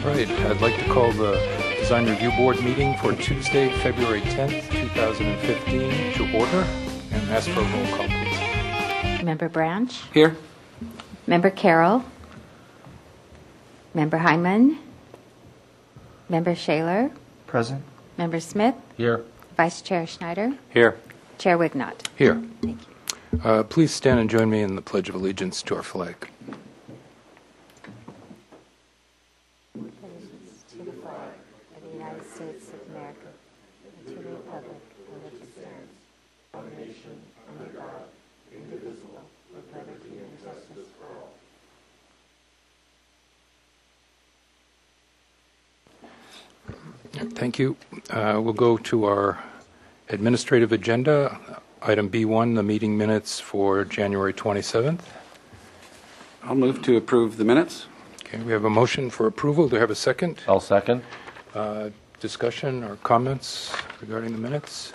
right, I'd like to call the Design Review Board meeting for Tuesday, February 10th, 2015 to order and ask for a roll call, please. Member Branch? Here. Member Carroll? Member Hyman? Member Shaler? Present. Member Smith? Here. Vice Chair Schneider? Here. Chair Wignott? Here. Thank you. Please stand and join me in the Pledge of Allegiance to our flag. Allegiance to the flag of the United States of America and to the republic for which it stands, one nation, under God, indivisible, with liberty and justice for all. Thank you. We'll go to our administrative agenda. Item B1, the meeting minutes for January 27th. I'll move to approve the minutes. Okay, we have a motion for approval. Do I have a second? I'll second. Discussion or comments regarding the minutes?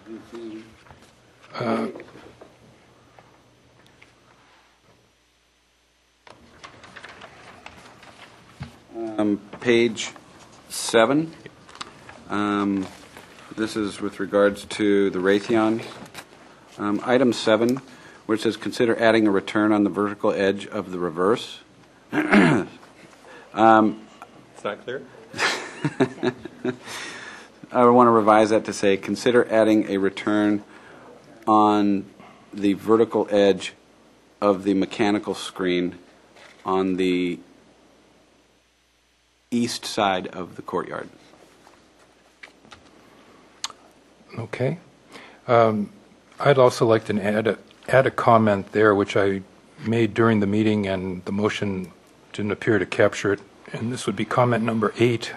Page 7. This is with regards to the Raytheon. Item 7, where it says consider adding a return on the vertical edge of the reverse. It's not clear? I want to revise that to say consider adding a return on the vertical edge of the mechanical screen on the east side of the courtyard. Okay. I'd also like to add a comment there, which I made during the meeting, and the motion didn't appear to capture it. And this would be comment number 8.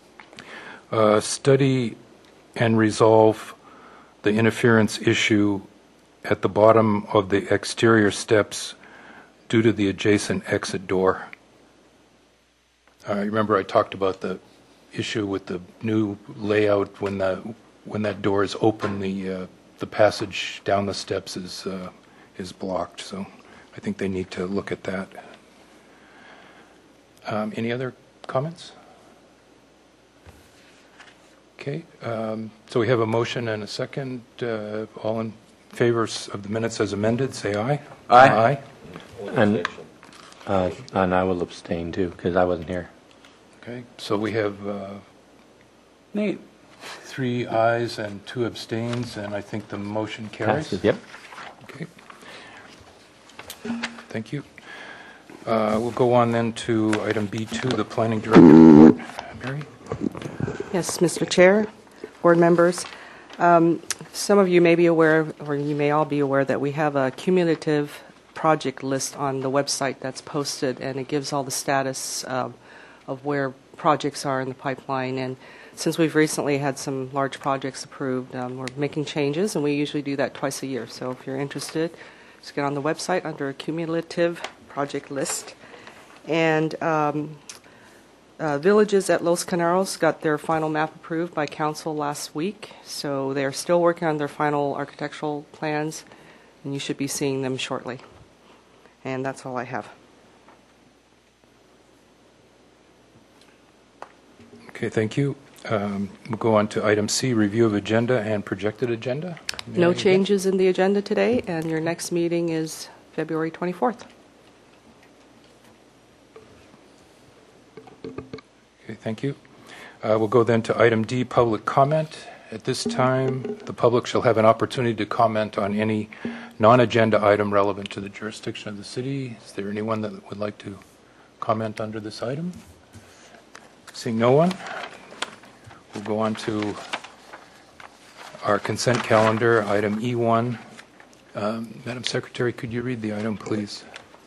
Study and resolve the interference issue at the bottom of the exterior steps due to the adjacent exit door. Remember I talked about the issue with the new layout when that door is open, the passage down the steps is blocked. So I think they need to look at that. Any other comments? Okay. So we have a motion and a second. All in favor of the minutes as amended, say aye. Aye. And I will abstain too, because I wasn't here. Okay. So we have Nate. 3 ayes and 2 abstains, and I think the motion carries. Passes, yep. Okay. Thank you. We'll go on then to item B2, the Planning Director report. Mary? Yes, Mr. Chair, board members. Some of you may be aware, or you may all be aware, that we have a cumulative project list on the website that's posted, and it gives all the status of where projects are in the pipeline. And since we've recently had some large projects approved, we're making changes, and we usually do that twice a year. So if you're interested, just get on the website under a cumulative project list. And Villages at Los Caneros got their final map approved by council last week, so they're still working on their final architectural plans, and you should be seeing them shortly. And that's all I have. Okay, thank you. We'll go on to item C, review of agenda and projected agenda. No Mary, changes in the agenda today, and your next meeting is February 24th. Okay, thank you. We'll go then to item D, public comment. At this time, the public shall have an opportunity to comment on any non-agenda item relevant to the jurisdiction of the city. Is there anyone that would like to comment under this item? Seeing no one, we'll go on to our consent calendar, item E1. Madam Secretary, could you read the item, please?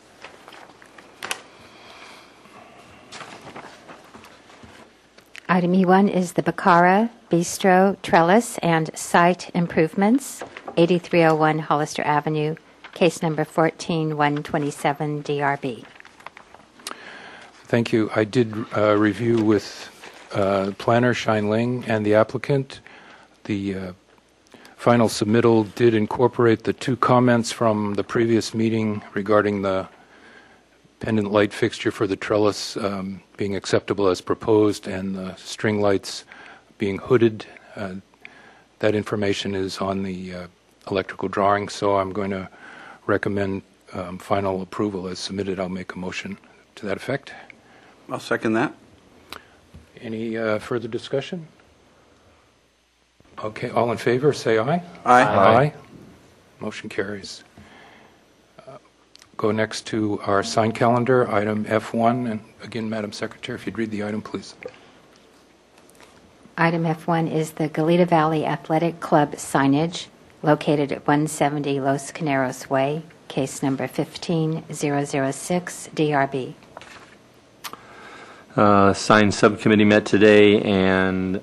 Item E1 is the Bacara Bistro Trellis and Site Improvements, 8301 Hollister Avenue, case number 14127 DRB. Thank you. I did review with planner Shine Ling and the applicant. The final submittal did incorporate the 2 comments from the previous meeting regarding the pendant light fixture for the trellis being acceptable as proposed, and the string lights being hooded. That information is on the electrical drawing, so I'm going to recommend final approval as submitted. I'll make a motion to that effect. I'll second that. Any further discussion? Okay, all in favor, say aye. Aye. Motion carries. Go next to our sign calendar, item F1. And again, Madam Secretary, if you'd read the item, please. Item F1 is the Goleta Valley Athletic Club signage located at 170 Los Caneros Way, case number 15006, DRB. Sign subcommittee met today and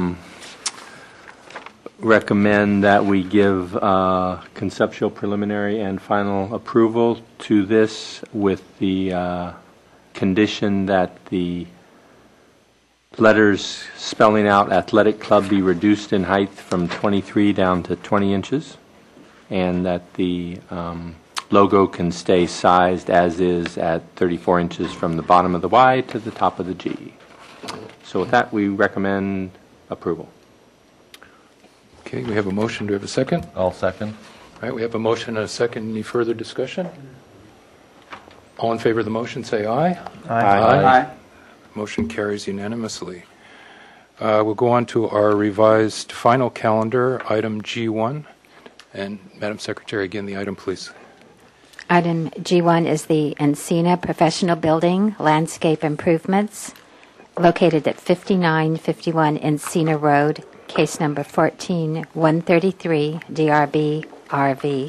recommend that we give conceptual, preliminary, and final approval to this with the condition that the letters spelling out athletic club be reduced in height from 23 down to 20 inches, and that the logo can stay sized as is at 34 inches from the bottom of the Y to the top of the G. So with that, we recommend approval. Okay, we have a motion. Do we have a second? I'll second. All right, we have a motion and a second. Any further discussion? All in favor of the motion, say aye. Aye. Motion carries unanimously. We'll go on to our revised final calendar, item G1. And Madam Secretary, again, the item, please. Item G1 is the Encina Professional Building Landscape Improvements located at 5951 Encina Road, case number 14133, DRB RV.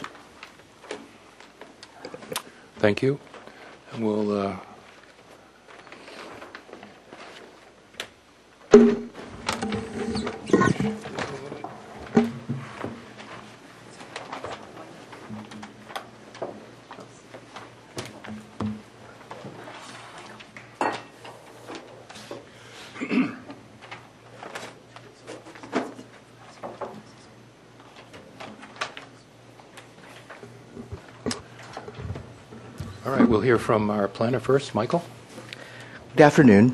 Thank you. And we'll all right, we'll hear from our planner first. Michael? Good afternoon.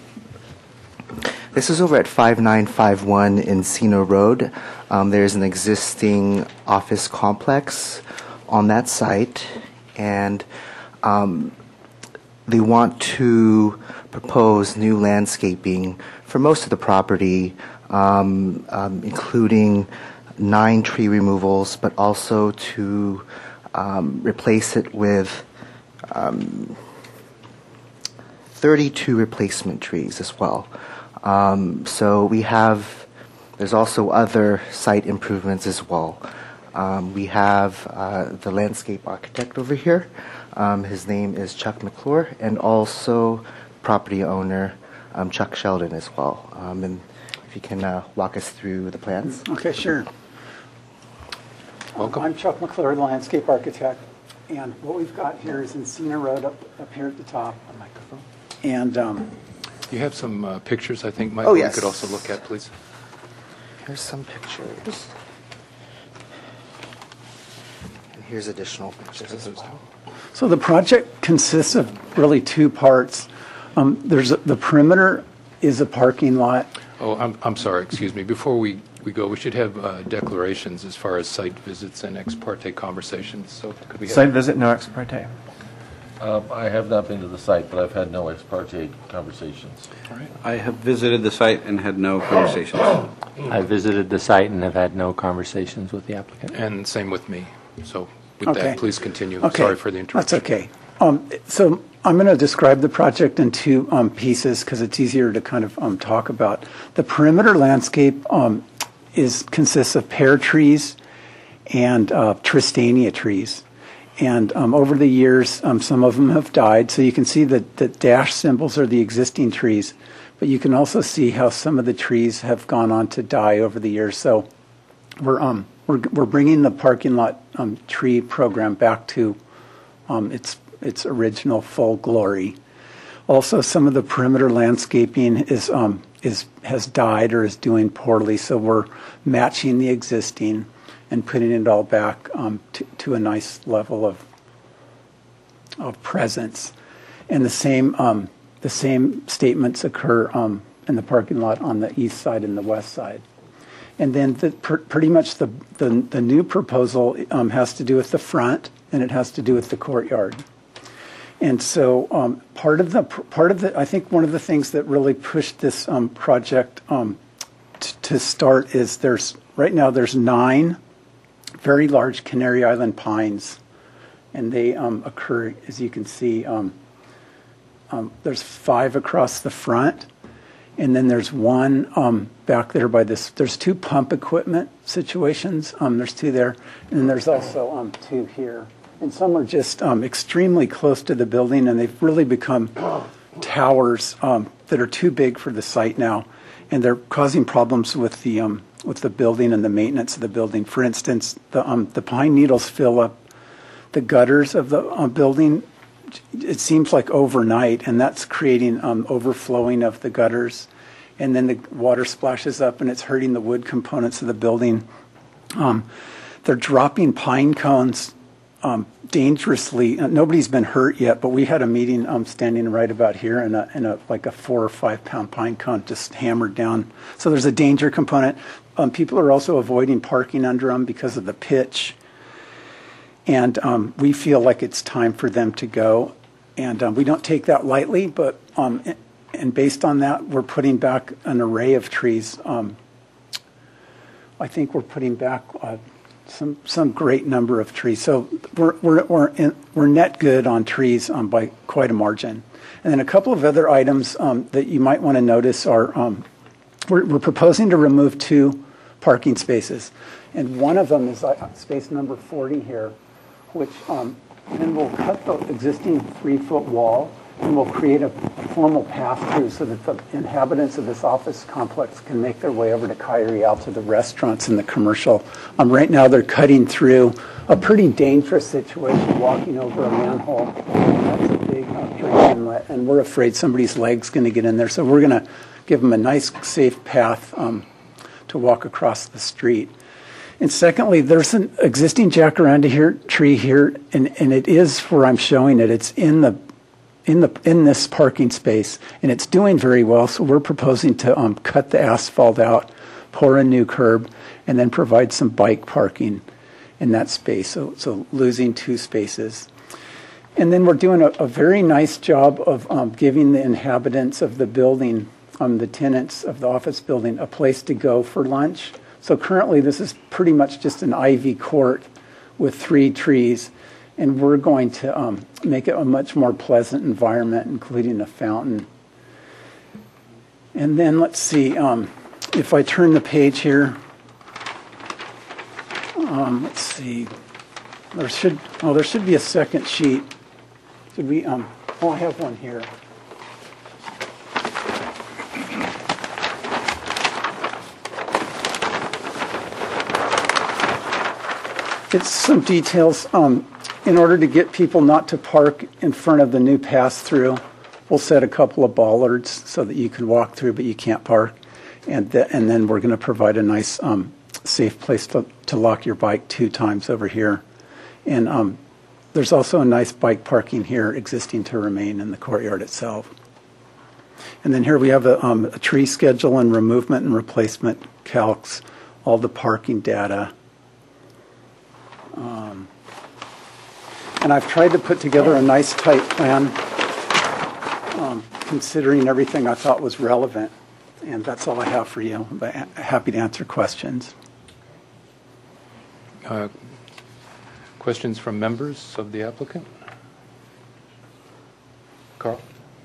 This is over at 5951 Encino Road. There's an existing office complex on that site, and they want to propose new landscaping for most of the property, including 9 tree removals, but also to replace it with 32 replacement trees as well. So we have, there's also other site improvements as well. We have the landscape architect over here. His name is Chuck McClure, and also property owner Chuck Sheldon as well. And if you can walk us through the plans. Okay, sure. Welcome. I'm Chuck McClure, the landscape architect, and what we've got here is Encina Road up here at the top. A microphone. And You have some pictures, I think, Michael, Oh, yes. you could also look at, please. Here's some pictures. And here's additional pictures as well. so the project consists of really 2 parts. There's the perimeter is a parking lot. Oh, I'm sorry, excuse me. Before we go, we should have declarations as far as site visits and ex parte conversations. So could we have... Site visit, no ex parte. I have not been to the site, but I've had no ex parte conversations. All right. I have visited the site and had no conversations. I visited the site and have had no conversations with the applicant. And same with me. So with Okay. that, please continue. Okay. Sorry for the interruption. That's okay. So I'm going to describe the project in 2 pieces because it's easier to kind of talk about. The perimeter landscape consists of pear trees and Tristania trees. And over the years, some of them have died. So you can see that the dash symbols are the existing trees. But you can also see how some of the trees have gone on to die over the years. So we're bringing the parking lot tree program back to its original full glory. Also, some of the perimeter landscaping has died or is doing poorly. So we're matching the existing and putting it all back to a nice level of presence. And the same statements occur in the parking lot on the east side and the west side. And then pretty much the new proposal has to do with the front, and it has to do with the courtyard. And so part of the I think one of the things that really pushed this project to start is right now there's 9 very large Canary Island pines, and they occur, as you can see, there's 5 across the front, and then there's 1 back there by this. There's 2 pump equipment situations. There's 2 there, and then there's also 2 here. And some are just extremely close to the building, and they've really become towers that are too big for the site now, and they're causing problems with the building and the maintenance of the building. For instance, the pine needles fill up the gutters of the building. It seems like overnight, and that's creating overflowing of the gutters, and then the water splashes up, and it's hurting the wood components of the building. They're dropping pine cones dangerously. Nobody's been hurt yet, but we had a meeting standing right about here, and like a 4 or 5 pound pine cone just hammered down. So there's a danger component. People are also avoiding parking under them because of the pitch. And we feel like it's time for them to go. And we don't take that lightly, but and based on that, we're putting back an array of trees. I think we're putting back some great number of trees. So we're net good on trees by quite a margin. And then a couple of other items that you might want to notice are we're proposing to remove 2 parking spaces, and one of them is space number 40 here, which then we'll cut the existing 3-foot wall, and we'll create a formal pass-through so that the inhabitants of this office complex can make their way over to Kyrie out to the restaurants and the commercial. Right now they're cutting through a pretty dangerous situation, walking over a manhole. That's a big drain inlet, and we're afraid somebody's leg's going to get in there. So we're going to give them a nice, safe path to walk across the street. And secondly, there's an existing jacaranda tree here, and it is where I'm showing it. It's in this parking space, and it's doing very well. So we're proposing to cut the asphalt out, pour a new curb, and then provide some bike parking in that space. So losing 2 spaces. And then we're doing a very nice job of giving the inhabitants of the building, the tenants of the office building, a place to go for lunch. So currently this is pretty much just an ivy court with 3 trees, and we're going to make it a much more pleasant environment, including a fountain. And then let's see, if I turn the page here, let's see, there should be a second sheet. Did we, I have one here. It's some details. In order to get people not to park in front of the new pass-through, we'll set a couple of bollards so that you can walk through, but you can't park. And then we're going to provide a nice, safe place to lock your bike 2 times over here. And there's also a nice bike parking here existing to remain in the courtyard itself. And then here we have a tree schedule and removal and replacement calcs, all the parking data. And I've tried to put together a nice tight plan, considering everything I thought was relevant. And that's all I have for you. But happy to answer questions. Questions from members of the applicant? Carl?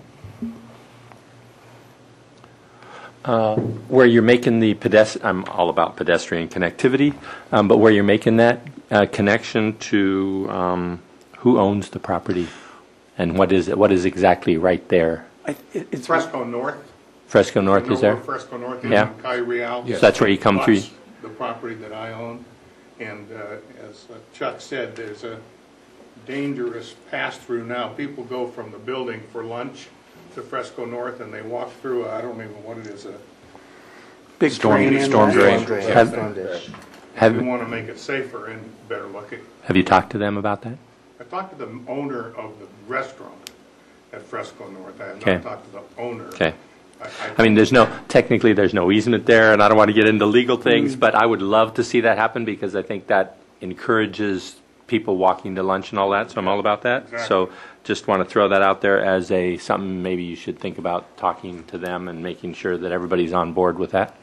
Where you're making the I'm all about pedestrian connectivity, but where you're making that connection to who owns the property, and what is it? What is exactly right there? It's Fresco North. Fresco North is there? Fresco North Yeah. in Calle Real. Yes. So that's where you come through. The property that I own, and as Chuck said, there's a dangerous pass-through now. People go from the building for lunch to Fresco North, and they walk through, I don't even know what it is, a big Storm drain. drain. Have we want to make it safer and better looking. Have you talked to them about that? I talked to the owner of the restaurant, at Fresco North. I have Okay. not talked to the owner. Okay. I mean, technically, there's no easement there, and I don't want to get into legal things, but I would love to see that happen because I think that encourages people walking to lunch and all that, so I'm all about that. Exactly. So just want to throw that out there as something maybe you should think about talking to them and making sure that everybody's on board with that.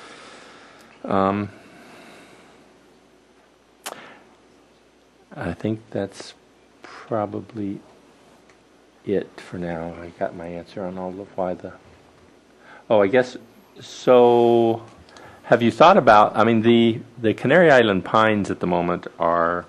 I think that's probably it for now. I got my answer on all of why the... Oh, I guess, so have you thought about, I mean, the Canary Island pines at the moment are,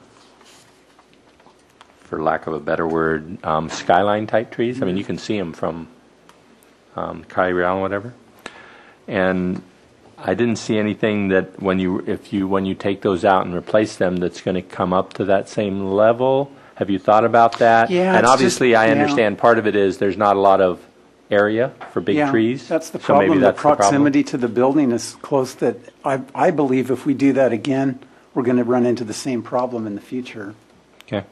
for lack of a better word, skyline type trees. I mean, you can see them from Canary Island, whatever. And I didn't see anything that when you take those out and replace them, that's going to come up to that same level. Have you thought about that? Yeah, and it's obviously, just, I understand part of it is there's not a lot of area for big trees. That's the So maybe problem. The that's proximity to the building is close that I believe if we do that again, we're going to run into the same problem in the future. Okay.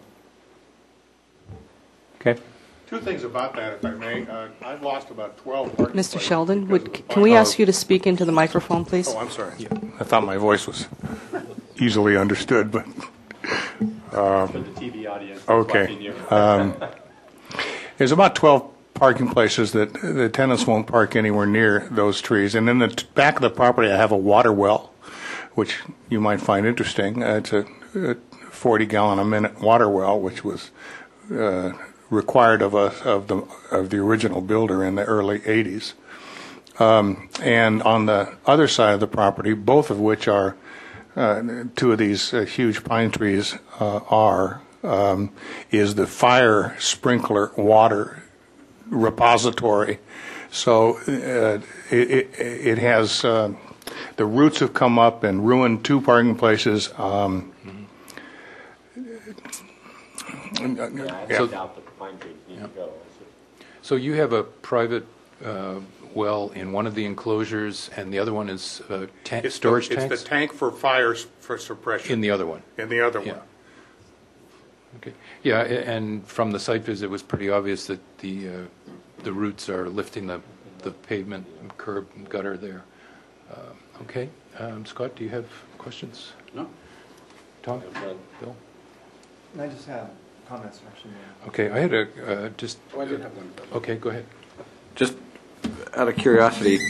Okay. Two things about that, if I may. I've lost about 12 parking places. Mr. Sheldon, because of the can we fire. ask you to speak into the microphone, please? Oh, I'm sorry. I thought my voice was easily understood, but... For the TV audience Okay. There's about 12 parking places that the tenants won't park anywhere near those trees. And in the back of the property, I have a water well, which you might find interesting. It's a 40-gallon-a-minute water well, which was required of the original builder in the early 80s. And on the other side of the property, both of which are two of these huge pine trees is the fire sprinkler water repository. So it has the roots have come up and ruined two parking places. I doubt that the pine trees need to go. So you have a private well in one of the enclosures, and the other one is storage tanks? It's the tank for fires for suppression. In the other one? In the other Yeah. one. Okay. Yeah, and from the site visit, it was pretty obvious that the roots are lifting the pavement, curb, and gutter there. Okay. Scott, do you have questions? No. Tom? Bill? I just have comments, actually. Okay, I had just... Oh, I did have one. Okay, go ahead. Just out of curiosity,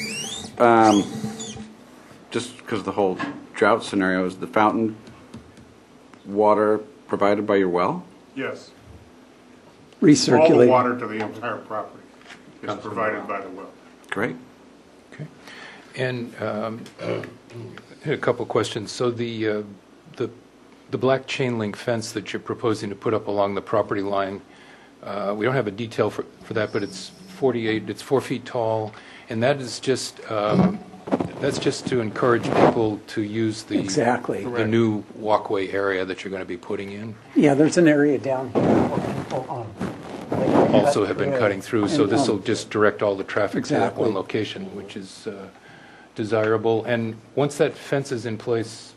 just because of the whole drought scenario, is the fountain water provided by your well? Yes. Recirculate. All the water to the entire property is provided by the well. Great. Okay. And I had a couple of questions. So the black chain link fence that you're proposing to put up along the property line, we don't have a detail for that, but it's 4 feet tall, and that is just that's just to encourage people to use the Exactly. the new walkway area that you're going to be putting in. Yeah, there's an area down here where people Also have been cutting through, so And, this will just direct all the traffic to that Exactly. one location, which is desirable. And once that fence is in place,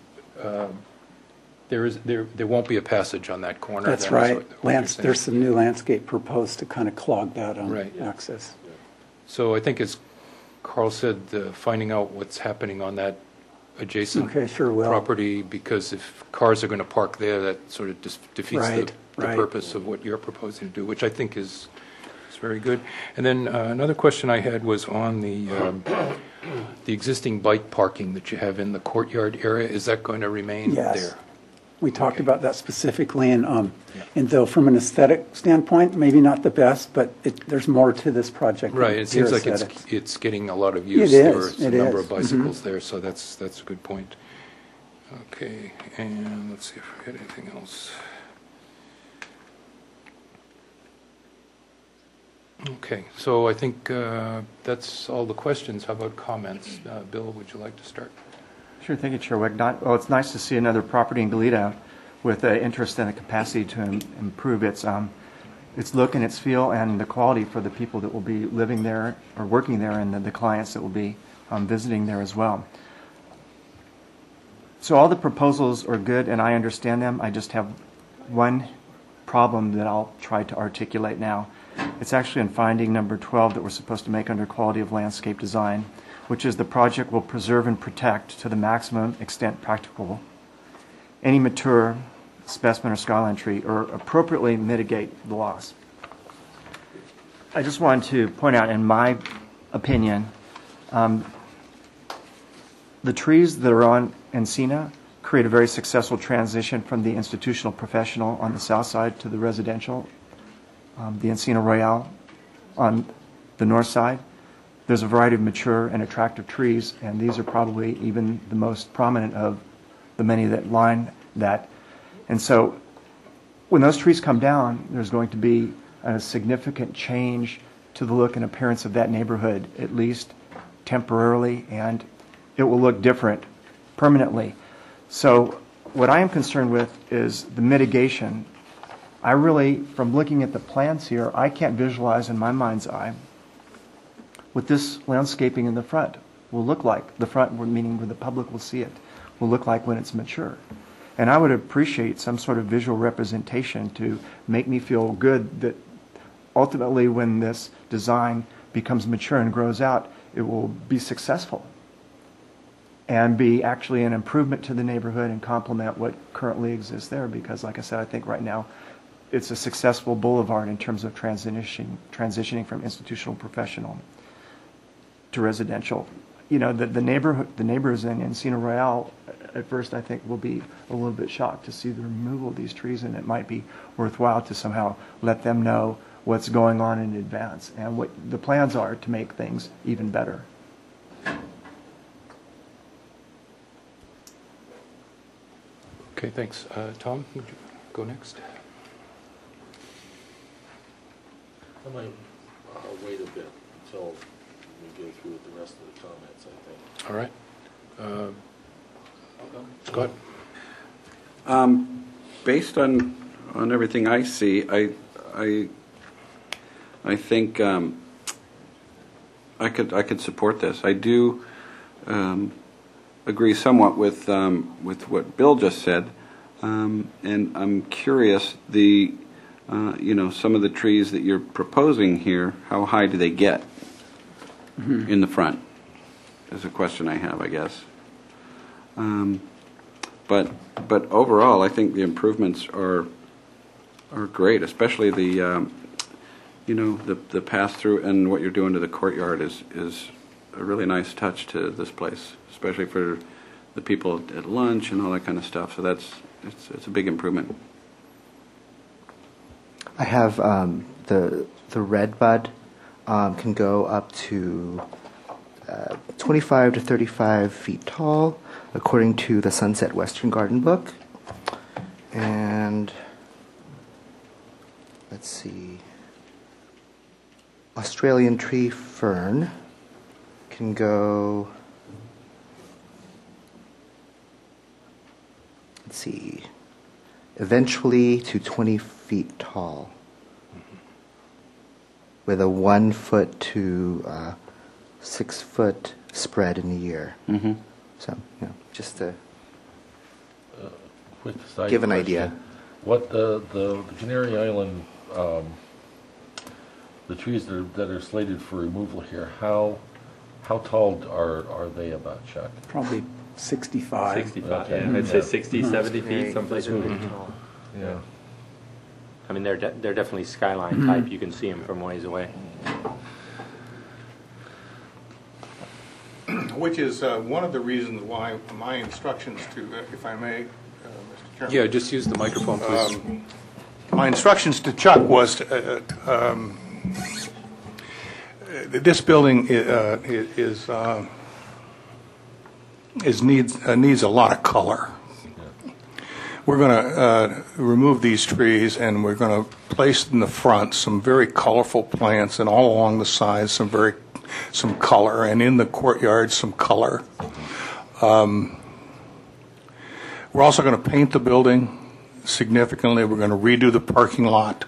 there won't be a passage on that corner. That's then, is right. what you're saying. There's some new landscape proposed to kind of clog that Right. access. So I think, as Carl said, finding out what's happening on that adjacent Okay, sure will. property, because if cars are going to park there, that sort of defeats Right, the right. purpose of what you're proposing to do, which I think is very good. And then another question I had was on the existing bike parking that you have in the courtyard area. Is that going to remain Yes. there? We talked about that specifically, and though from an aesthetic standpoint, maybe not the best, but there's more to this project. than Right, it seems pure like aesthetics. it's getting a lot of use. It There is, are a it number is. of bicycles there, so that's a good point. Okay, and let's see if we had anything else. Okay, so I think that's all the questions. How about comments? Bill, would you like to start? Sure, thank you, Chair Wick. Well, it's nice to see another property in Goleta with interest and the capacity to improve its look and its feel and the quality for the people that will be living there or working there, and the clients that will be visiting there as well. So all the proposals are good, and I understand them. I just have one problem that I'll try to articulate now. It's actually in finding number 12 that we're supposed to make under quality of landscape design, which is the project will preserve and protect to the maximum extent practicable any mature specimen or skyline tree or appropriately mitigate the loss. I just wanted to point out, in my opinion, the trees that are on Encina create a very successful transition from the institutional professional on the south side to the residential, the Encina Royale on the north side. There's a variety of mature and attractive trees, and these are probably even the most prominent of the many that line that. And so when those trees come down, there's going to be a significant change to the look and appearance of that neighborhood, at least temporarily, and it will look different permanently. So what I am concerned with is the mitigation. I really, from looking at the plans here, I can't visualize in my mind's eye what this landscaping in the front will look like. The front, meaning where the public will see it, will look like when it's mature. And I would appreciate some sort of visual representation to make me feel good that ultimately when this design becomes mature and grows out, it will be successful and be actually an improvement to the neighborhood and complement what currently exists there. Because like I said, I think right now it's a successful boulevard in terms of transitioning from institutional professional to residential. You know, the neighbors in Encina Royale at first I think will be a little bit shocked to see the removal of these trees, and it might be worthwhile to somehow let them know what's going on in advance and what the plans are to make things even better. Okay, thanks. Tom, would you go next? I might wait a bit until we go through the rest of the comments, I think. All right. Scott? Based on everything I see, I think I could support this. I do agree somewhat with what Bill just said, and I'm curious some of the trees that you're proposing here, how high do they get in the front? Is a question I have, I guess. But overall, I think the improvements are great, especially the pass through, and what you're doing to the courtyard is a really nice touch to this place, especially for the people at lunch and all that kind of stuff. So it's a big improvement. I have the red bud can go up to 25 to 35 feet tall, according to the Sunset Western Garden book. And let's see, Australian tree fern can go, let's see, eventually to 20 feet tall, with a 1 foot to 6 foot spread in a year. Mm-hmm. So, just to Quick side give an question. idea. What the Canary Island, the trees that are slated for removal here, how tall are they about, Chuck? Probably 65. 65, Okay. yeah. I'd say Yeah. 60, 70 feet, someplace. Yeah. I mean, they're definitely skyline type. You can see them from ways away. Which is one of the reasons why my instructions to, if I may, Mr. Chairman. Yeah, just use the microphone, please. My instructions to Chuck was this building needs a lot of color. We're going to remove these trees, and we're going to place in the front some very colorful plants, and all along the sides some color, and in the courtyard some color. We're also going to paint the building significantly. We're going to redo the parking lot.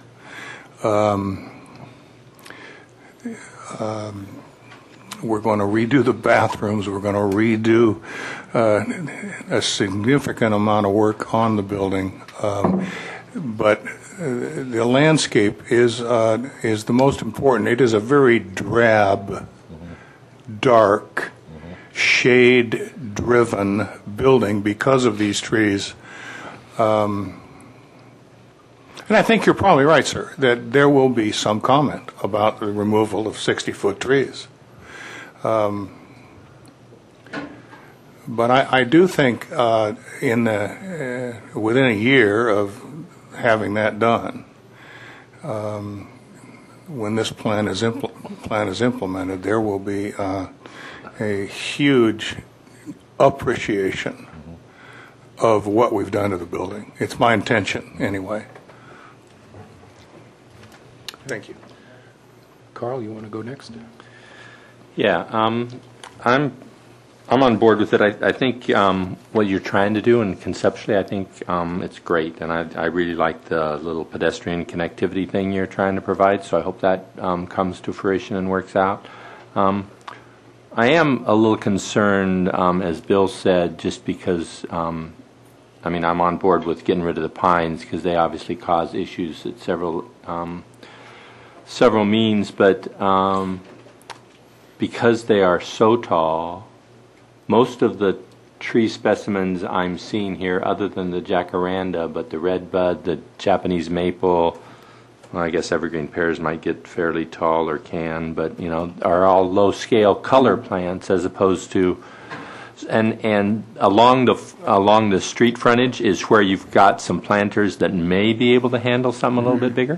We're going to redo the bathrooms. We're going to redo a significant amount of work on the building. But the landscape is the most important. It is a very drab, dark, shade-driven building because of these trees. And I think you're probably right, sir, that there will be some comment about the removal of 60-foot trees. But I do think within a year of having that done, when this plan is implemented, there will be a huge appreciation of what we've done to the building. It's my intention, anyway. Thank you. Carl, you want to go next? Yeah, I'm on board with it. I think what you're trying to do, and conceptually, I think it's great. And I really like the little pedestrian connectivity thing you're trying to provide. So I hope that comes to fruition and works out. I am a little concerned, as Bill said, just because. I mean, I'm on board with getting rid of the pines because they obviously cause issues at several means, but because they are so tall, most of the tree specimens I'm seeing here, other than the jacaranda, but the redbud, the Japanese maple, well, I guess evergreen pears might get fairly tall or can, but are all low-scale color plants as opposed to. And along the street frontage is where you've got some planters that may be able to handle something a little bit bigger.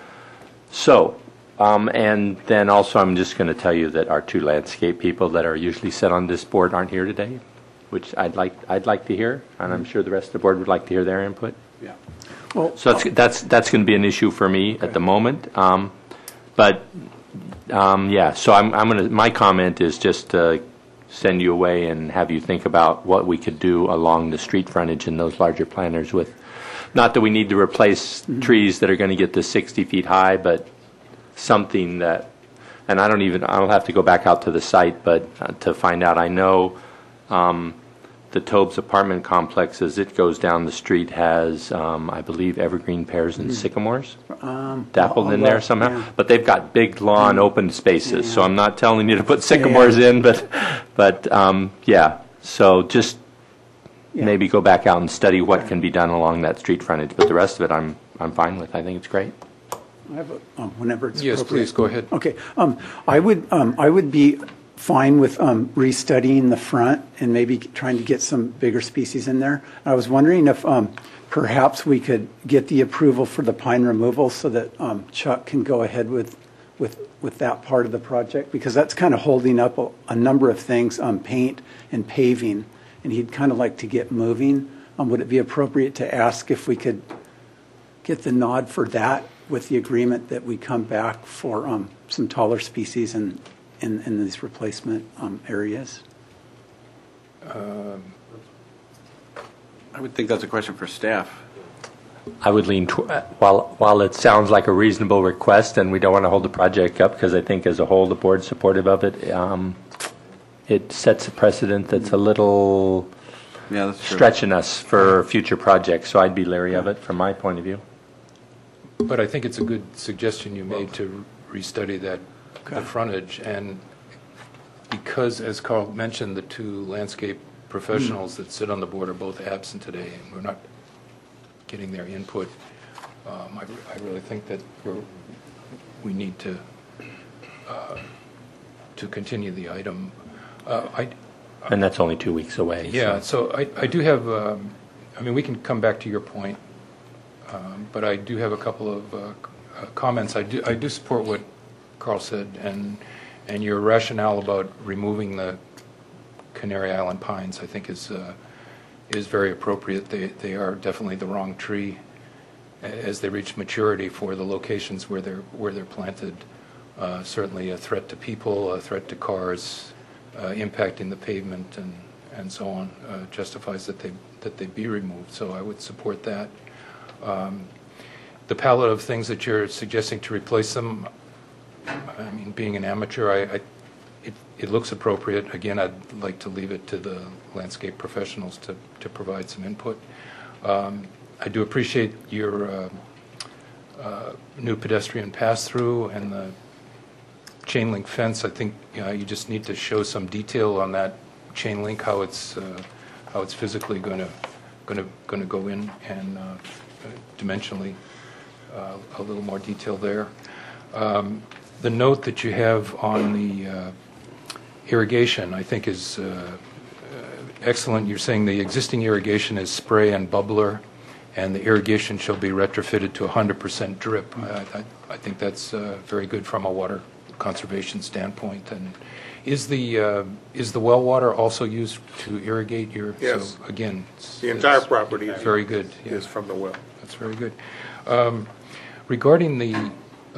So, and then also I'm just going to tell you that our two landscape people that are usually set on this board aren't here today, which I'd like to hear, and I'm sure the rest of the board would like to hear their input. Yeah. Well, so that's going to be an issue for me at the moment. But yeah, so I'm going to. My comment is just to send you away and have you think about what we could do along the street frontage in those larger planters with. Not that we need to replace trees that are going to get to 60 feet high, but something that, and I'll have to go back out to the site, but to find out. I know the Tobes apartment complex, as it goes down the street, has, I believe, evergreen pears and sycamores dappled in there somehow. Yeah. But they've got big lawn open spaces, so I'm not telling you to put sycamores in, but yeah. So just maybe go back out and study what can be done along that street frontage. But the rest of it, I'm fine with. I think it's great. I have whenever it's Yes, appropriate. please, go ahead. Okay. I would be fine with restudying the front and maybe trying to get some bigger species in there. I was wondering if perhaps we could get the approval for the pine removal so that Chuck can go ahead with that part of the project, because that's kind of holding up a number of things, paint and paving, and he'd kind of like to get moving. Would it be appropriate to ask if we could get the nod for that with the agreement that we come back for some taller species in these replacement areas? I would think that's a question for staff. I would lean while it sounds like a reasonable request, and we don't want to hold the project up because I think as a whole the board's supportive of it. It sets a precedent that's a little That's true. stretching us for future projects. So I'd be leery of it from my point of view. But I think it's a good suggestion you made to restudy the frontage, and because, as Carl mentioned, the two landscape professionals that sit on the board are both absent today, and we're not getting their input, I really think that we need to continue the item. And that's only 2 weeks away. Yeah, so I do have, we can come back to your point, but I do have a couple of comments. I do support what Carl said, and your rationale about removing the Canary Island pines, I think, is very appropriate. They are definitely the wrong tree as they reach maturity for the locations where they're planted. Certainly a threat to people, a threat to cars, impacting the pavement and so on, justifies that they be removed. So I would support that. The palette of things that you're suggesting to replace them, being an amateur, it looks appropriate. Again, I'd like to leave it to the landscape professionals to provide some input. I do appreciate your new pedestrian pass-through and the chain link fence. I think you just need to show some detail on that chain link, how it's physically going to go in, and dimensionally a little more detail there. The note that you have on the irrigation, I think, is excellent. You're saying the existing irrigation is spray and bubbler, and the irrigation shall be retrofitted to 100% drip. I think that's very good from a water conservation standpoint. And is the well water also used to irrigate your? Yes. So again, The entire property is very good. Yeah. is from the well. That's very good. Regarding the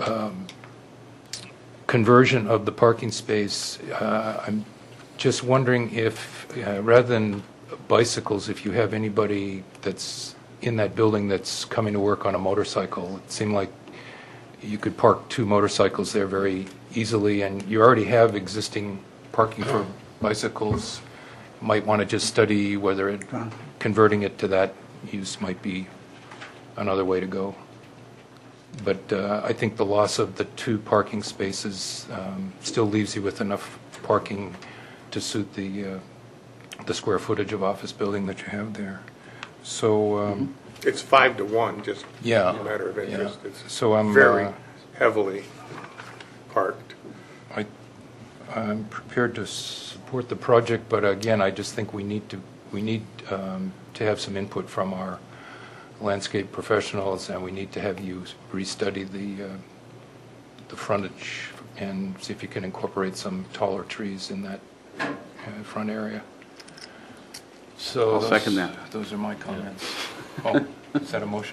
conversion of the parking space, I'm just wondering if, rather than bicycles, if you have anybody that's in that building that's coming to work on a motorcycle. It seemed like you could park 2 motorcycles there very easily, and you already have existing parking for bicycles. Might want to just study whether converting it to that use might be another way to go. But I think the loss of the 2 parking spaces still leaves you with enough parking to suit the square footage of office building that you have there. So It's 5 to 1, just yeah, a matter of interest. yeah. It's So I'm very heavily parked. I'm prepared to support the project, but again, I just think we need to have some input from our landscape professionals, and we need to have you restudy the frontage and see if you can incorporate some taller trees in that front area. So I'll second that. Those are my comments. Oh, is that a motion?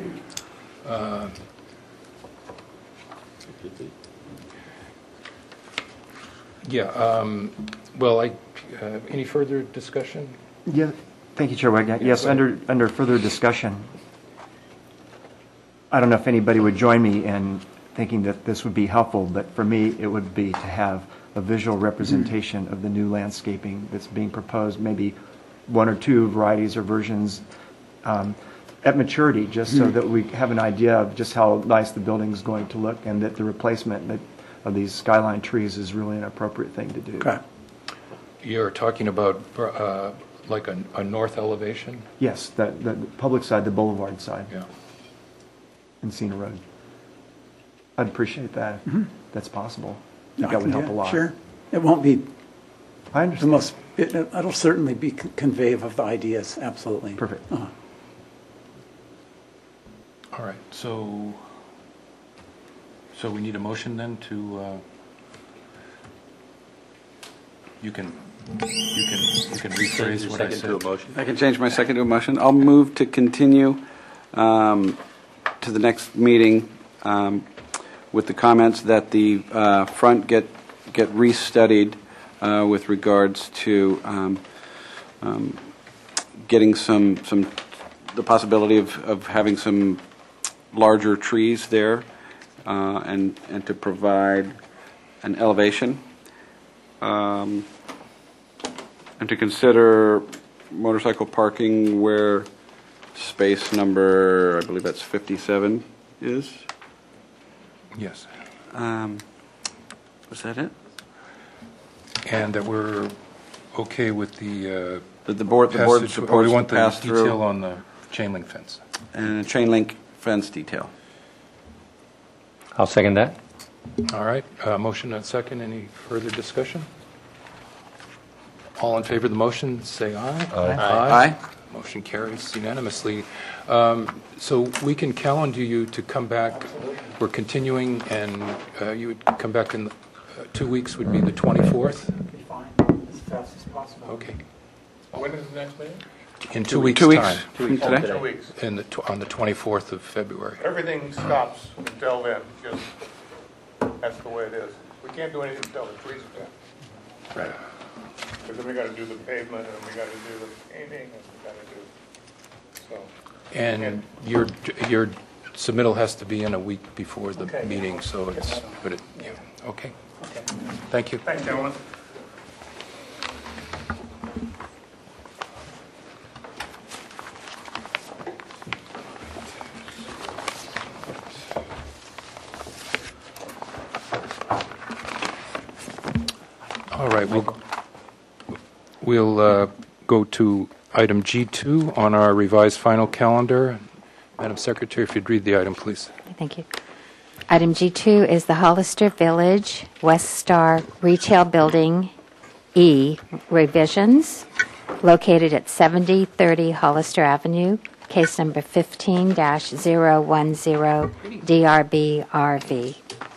Yeah. Well, any further discussion? Yeah, thank you, Chair Wagner. Yes, go ahead. under further discussion, I don't know if anybody would join me in thinking that this would be helpful, but for me, it would be to have a visual representation of the new landscaping that's being proposed, maybe 1 or 2 varieties or versions at maturity, just so that we have an idea of just how nice the building is going to look, and that the replacement of these skyline trees is really an appropriate thing to do. Okay. You're talking about like a north elevation? Yes, the public side, the boulevard side, Yeah. in Cena Road. I'd appreciate that if that's possible. I No, think that would help a lot. Sure. It won't be I the understand. most, it'll certainly be conveying of the ideas, absolutely. Perfect. All right. So we need a motion then to. You can rephrase what I Second said. to a motion. I can change my second to a motion. I'll move to continue to the next meeting with the comments that the front get restudied with regards to getting the possibility of having some larger trees there and to provide an elevation. And to consider motorcycle parking where space number, I believe that's 57 is. Yes. Was that it? And that we're okay with the. The board passage, or supports we want the the pass-through. detail on the chain link fence. And a chain link fence detail. I'll second that. All right. Motion and second. Any further discussion? All in favor of the motion, say aye. Aye. Motion carries unanimously. So we can calendar you to come back. We're continuing, and you would come back in 2 weeks would be the 24th? Be fine, as fast as possible. Okay. When is the next meeting? In 2 weeks' 2 weeks time. from today. 2 weeks. On the 24th of February. Everything stops until then, just, that's the way it is. We can't do anything until the trees are down. Right. Because then we gotta do the pavement, and we gotta do the painting, and we gotta do, so. And your submittal has to be in a week before the Okay. meeting, so it's, but it, yeah, okay. Thank you. Thanks, gentlemen. All right, we'll go to item G2 on our revised final calendar. Madam Secretary, if you'd read the item, please. Thank you. Item G2 is the Hollister Village West Star Retail Building E revisions located at 7030 Hollister Avenue, case number 15-010 DRB-RV.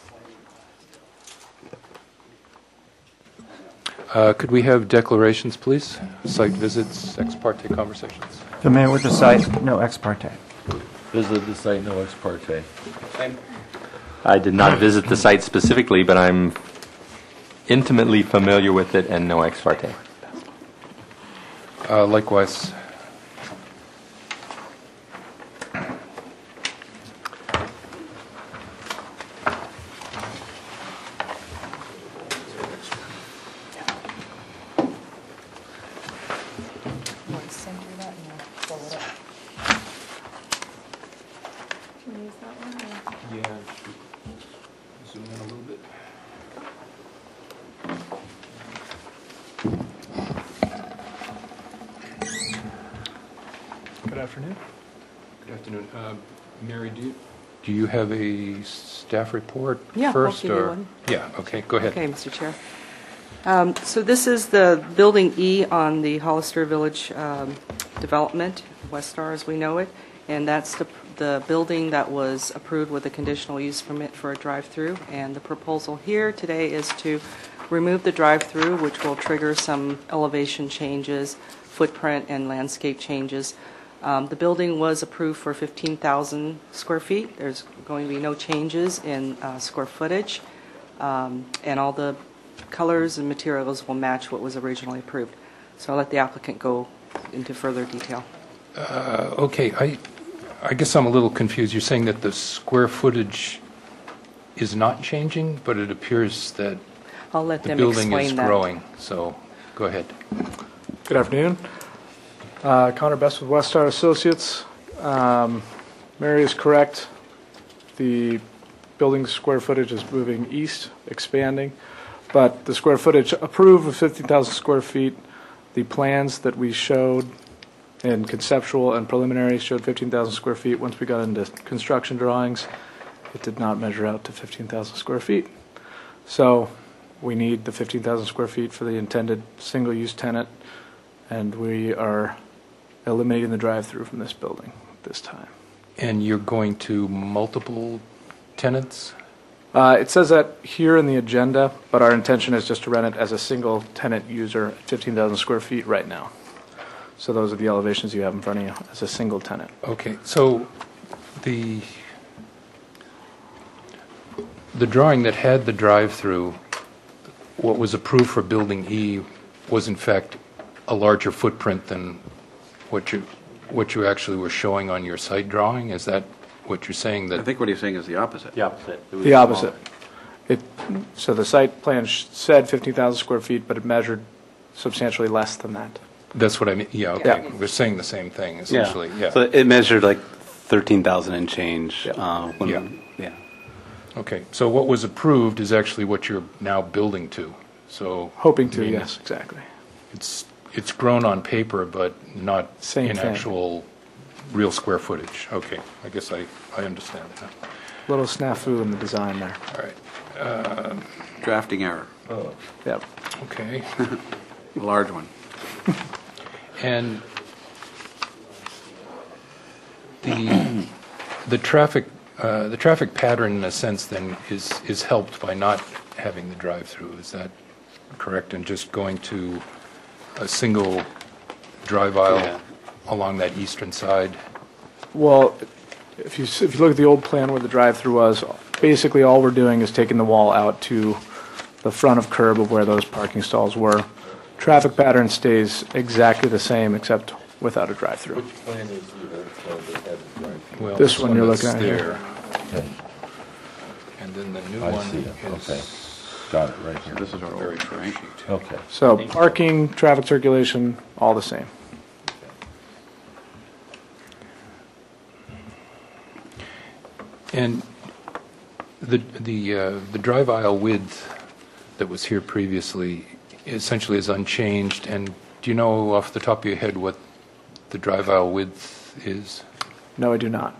Could we have declarations, please? Site visits, ex parte conversations. Familiar with the site? No ex parte. Visit the site, no ex parte. I did not visit the site specifically, but I'm intimately familiar with it and no ex parte. Likewise. Yeah, zoom in a little bit. Good afternoon. Good afternoon. Mary, do you have a staff report Yeah, first? I'll give you or one. Yeah, okay, go ahead. Okay, Mr. Chair. So this is the Building E on the Hollister Village development, West Star as we know it, and that's the building that was approved with a conditional use permit for a drive-through. And the proposal here today is to remove the drive-through, which will trigger some elevation changes, footprint and landscape changes. The building was approved for 15,000 square feet. There's going to be no changes in square footage, and all the colors and materials will match what was originally approved. So I'll let the applicant go into further detail. Okay, I guess I'm a little confused. You're saying that the square footage is not changing, but it appears that I'll let the them building explain is that. growing. So go ahead. Good afternoon. Connor Best with West Star Associates. Mary is correct. The building square footage is moving east, expanding, but the square footage approved of 50,000 square feet. The plans that we showed in conceptual and preliminary showed 15,000 square feet. Once we got into construction drawings, it did not measure out to 15,000 square feet. So we need the 15,000 square feet for the intended single-use tenant, and we are eliminating the drive-through from this building this time. And you're going to multiple tenants? It says that here in the agenda, but our intention is just to rent it as a single tenant user at 15,000 square feet right now. So those are the elevations you have in front of you as a single tenant. Okay, so the drawing that had the drive-through, what was approved for Building E was in fact a larger footprint than what you actually were showing on your site drawing? Is that what you're saying? That I think what he's saying is the opposite. The opposite. The opposite. So the site plan said 15,000 square feet, but it measured substantially less than that. That's what I mean. Yeah, okay. Yeah. We're saying the same thing essentially. Yeah. So it measured like 13,000 and change. Yeah. Yeah. Okay. So what was approved is actually what you're now building to. So Hoping to, I mean, yes, exactly. It's grown on paper, but not Same in thing. actual real square footage. Okay. I guess I understand that. Little snafu in the design there. All right. Drafting error, Yep. Okay. a large one. And the traffic pattern, in a sense, then is helped by not having the drive-through. Is that correct? And just going to a single drive aisle along that eastern side. Well, if you look at the old plan where the drive-through was, basically all we're doing is taking the wall out to the front of curb of where those parking stalls were. Traffic pattern stays exactly the same except without a drive-through. Which plan is the plan that had the drive-through? Well, This one you're that's looking at here. there. Okay. And then the new I one see it. is Okay. Got it right here. This is our very old, right? sheet. Okay. So parking, traffic circulation, all the same. And the drive aisle width that was here previously, essentially is unchanged. And do you know off the top of your head what the drive aisle width is? No, I do not.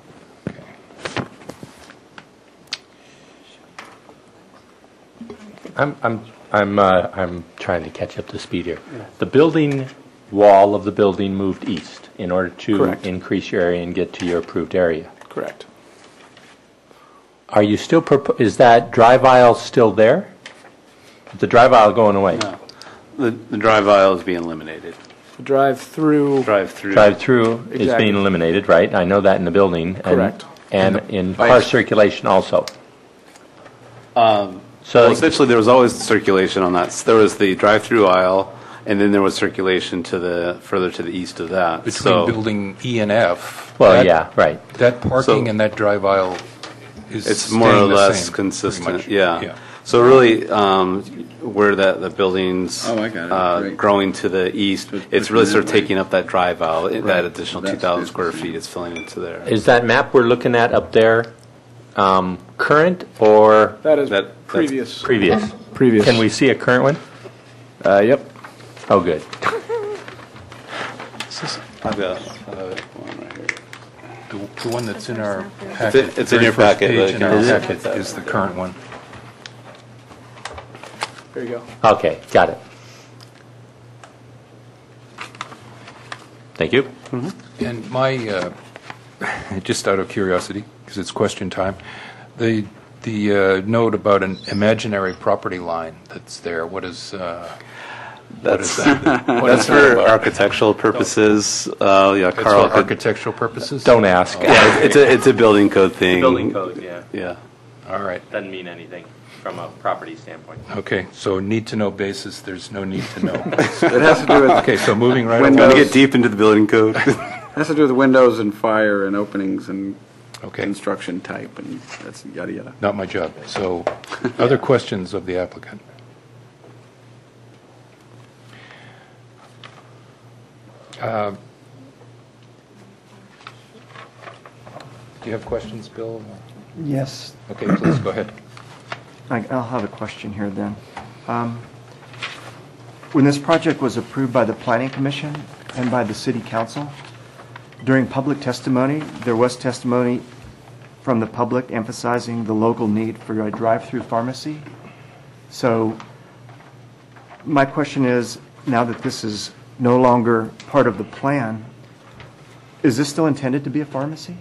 I'm trying to catch up to speed here. The building wall of the building moved east in order to Correct. increase your area and get to your approved area. Correct. Are you still, is that drive aisle still there? Is the drive aisle going away? No. The drive aisle is being eliminated. The drive-through, Drive-through. Drive-through is Exactly. being eliminated, right? I know that in the building. Correct. And in car circulation also. Well, essentially, there was always circulation on that. There was the drive-through aisle, and then there was circulation to the further to the east of that. Between building E and F. Well, that- yeah, right. That parking So- and that drive aisle is It's more or staying the less same, pretty consistent. much. Yeah. So really, where the building's Oh, I got it. Great. growing to the east, it's really sort of taking up that drive aisle. That additional That's 2,000 good. square feet is filling into there. Is that map we're looking at up there current or that is That's previous. previous? Previous. Can we see a current one? Yep. Oh, good. I've got one right here. The one that's in our packet. It's in very your first packet, page like, in our is it? packet is the current one. There you go. Okay, got it. Thank you. And my, just out of curiosity, because it's question time, the note about an imaginary property line that's there, what is that? That's for architectural purposes. Yeah, That's Carl. for architectural purposes? Don't ask. Yeah, it's a building code thing. Building code, yeah. Yeah. All right. Doesn't mean anything from a property standpoint. Okay, so need-to-know basis, there's no need to know. It has to do with, Okay, so moving right Windows. Want along. to get deep into the building code? has to do with windows and fire and openings and Okay, construction type, and that's yada yada. not my job. So, other questions of the applicant? Do you have questions, Bill? Yes, Okay, please, go ahead. I'll have a question here then. When this project was approved by the Planning Commission and by the City Council, during public testimony, there was testimony from the public emphasizing the local need for a drive-through pharmacy. So my question is, now that this is no longer part of the plan, is this still intended to be a pharmacy?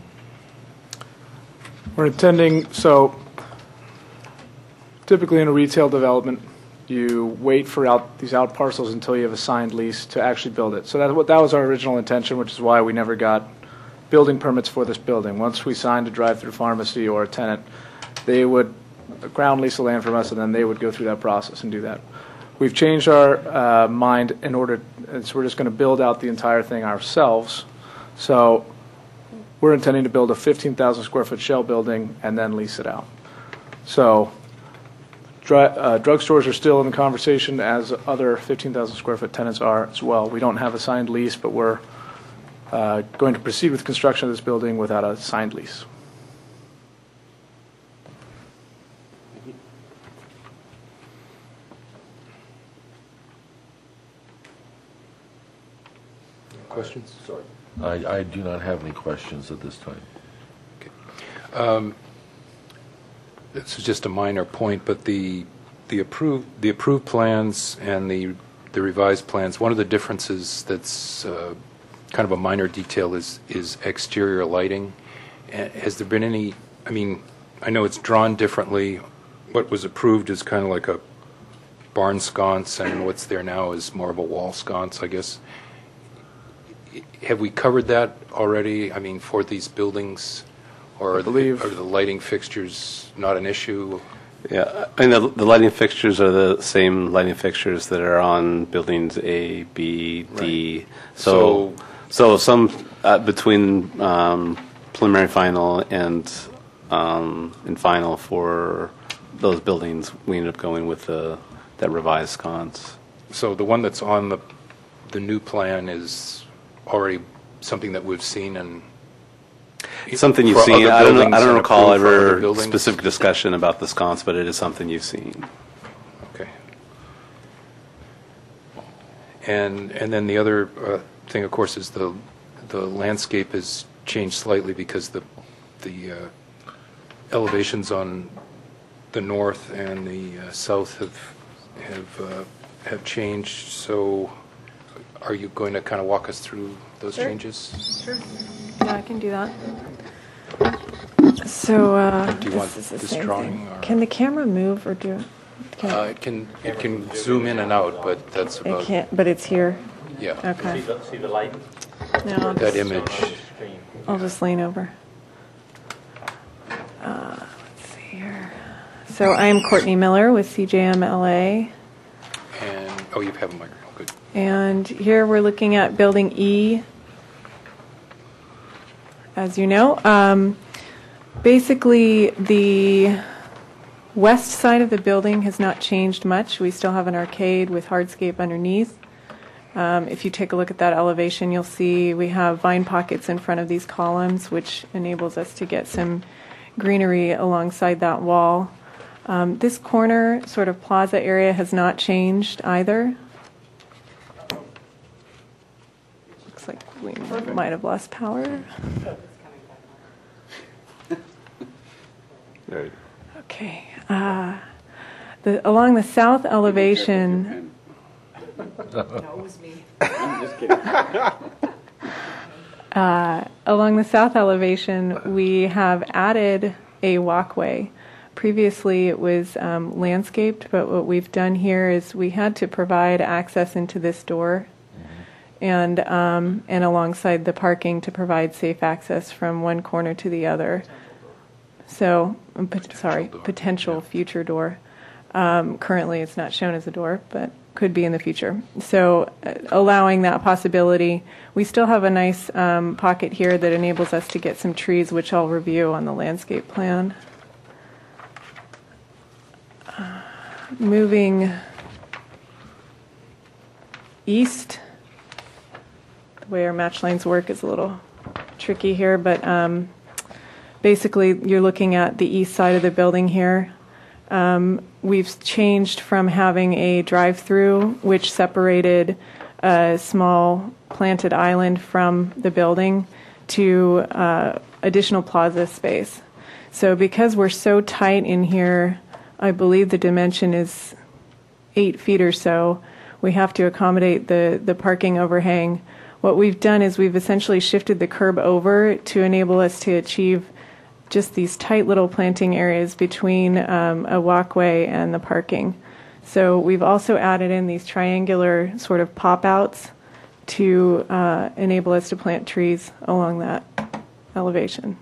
We're intending, so typically in a retail development, you wait for these out parcels until you have a signed lease to actually build it. So that was our original intention, which is why we never got building permits for this building. Once we signed a drive-through pharmacy or a tenant, they would ground lease the land from us, and then they would go through that process and do that. We've changed our mind in order, so we're just going to build out the entire thing ourselves. So we're intending to build a 15,000 square foot shell building and then lease it out. So drugstores are still in the conversation, as other 15,000 square foot tenants are as well. We don't have a signed lease, but we're going to proceed with construction of this building without a signed lease. Questions? Sorry. I do not have any questions at this time. This is just a minor point, but the approved plans and the revised plans, one of the differences that's kind of a minor detail is exterior lighting. Has there been any, I mean, I know it's drawn differently. What was approved is kind of like a barn sconce, and what's there now is more of a wall sconce, I guess. Have we covered that already? I mean, for these buildings, or I believe- are the lighting fixtures not an issue? Yeah, I mean, the lighting fixtures are the same lighting fixtures that are on buildings A, B, D. Right. So some between preliminary final and final for those buildings, we ended up going with that revised sconce. So the one that's on the new plan is already something that we've seen and Something you've for seen. other I don't buildings and recall approved for other ever buildings? specific discussion about the sconce, but it is something you've seen. Okay. And then the other thing, of course, is the landscape has changed slightly because the elevations on the north and the south have changed. So, are you going to kind of walk us through those changes? Sure. Yeah, I can do that. So, Do you want this is the this same drawing, thing. or- Can the camera move or do? It can zoom in and out, but that's It about can't, but it's here. yeah. Okay. See the light? No, I'll That just, image. I'll just lean over. Let's see here. So I'm Courtney Miller with CJM LA. And oh, you have a microphone. Good. And here we're looking at Building E, as you know. Basically, the west side of the building has not changed much. We still have an arcade with hardscape underneath. If you take a look at that elevation, you'll see we have vine pockets in front of these columns, which enables us to get some greenery alongside that wall. This corner sort of plaza area has not changed either. Looks like we might have lost power. Okay. Along the south elevation. Along the south elevation, we have added a walkway. Previously, it was landscaped, but what we've done here is we had to provide access into this door, and alongside the parking to provide safe access from one corner to the other. So, potential future door. Currently, it's not shown as a door, but could be in the future. So, allowing that possibility, we still have a nice pocket here that enables us to get some trees, which I'll review on the landscape plan. Moving east, the way our match lines work is a little tricky here, but basically, you're looking at the east side of the building here. We've changed from having a drive-through, which separated a small planted island from the building, to additional plaza space. So because we're so tight in here, I believe the dimension is 8 feet or so, we have to accommodate the parking overhang. What we've done is we've essentially shifted the curb over to enable us to achieve just these tight little planting areas between a walkway and the parking. So we've also added in these triangular sort of pop-outs to enable us to plant trees along that elevation.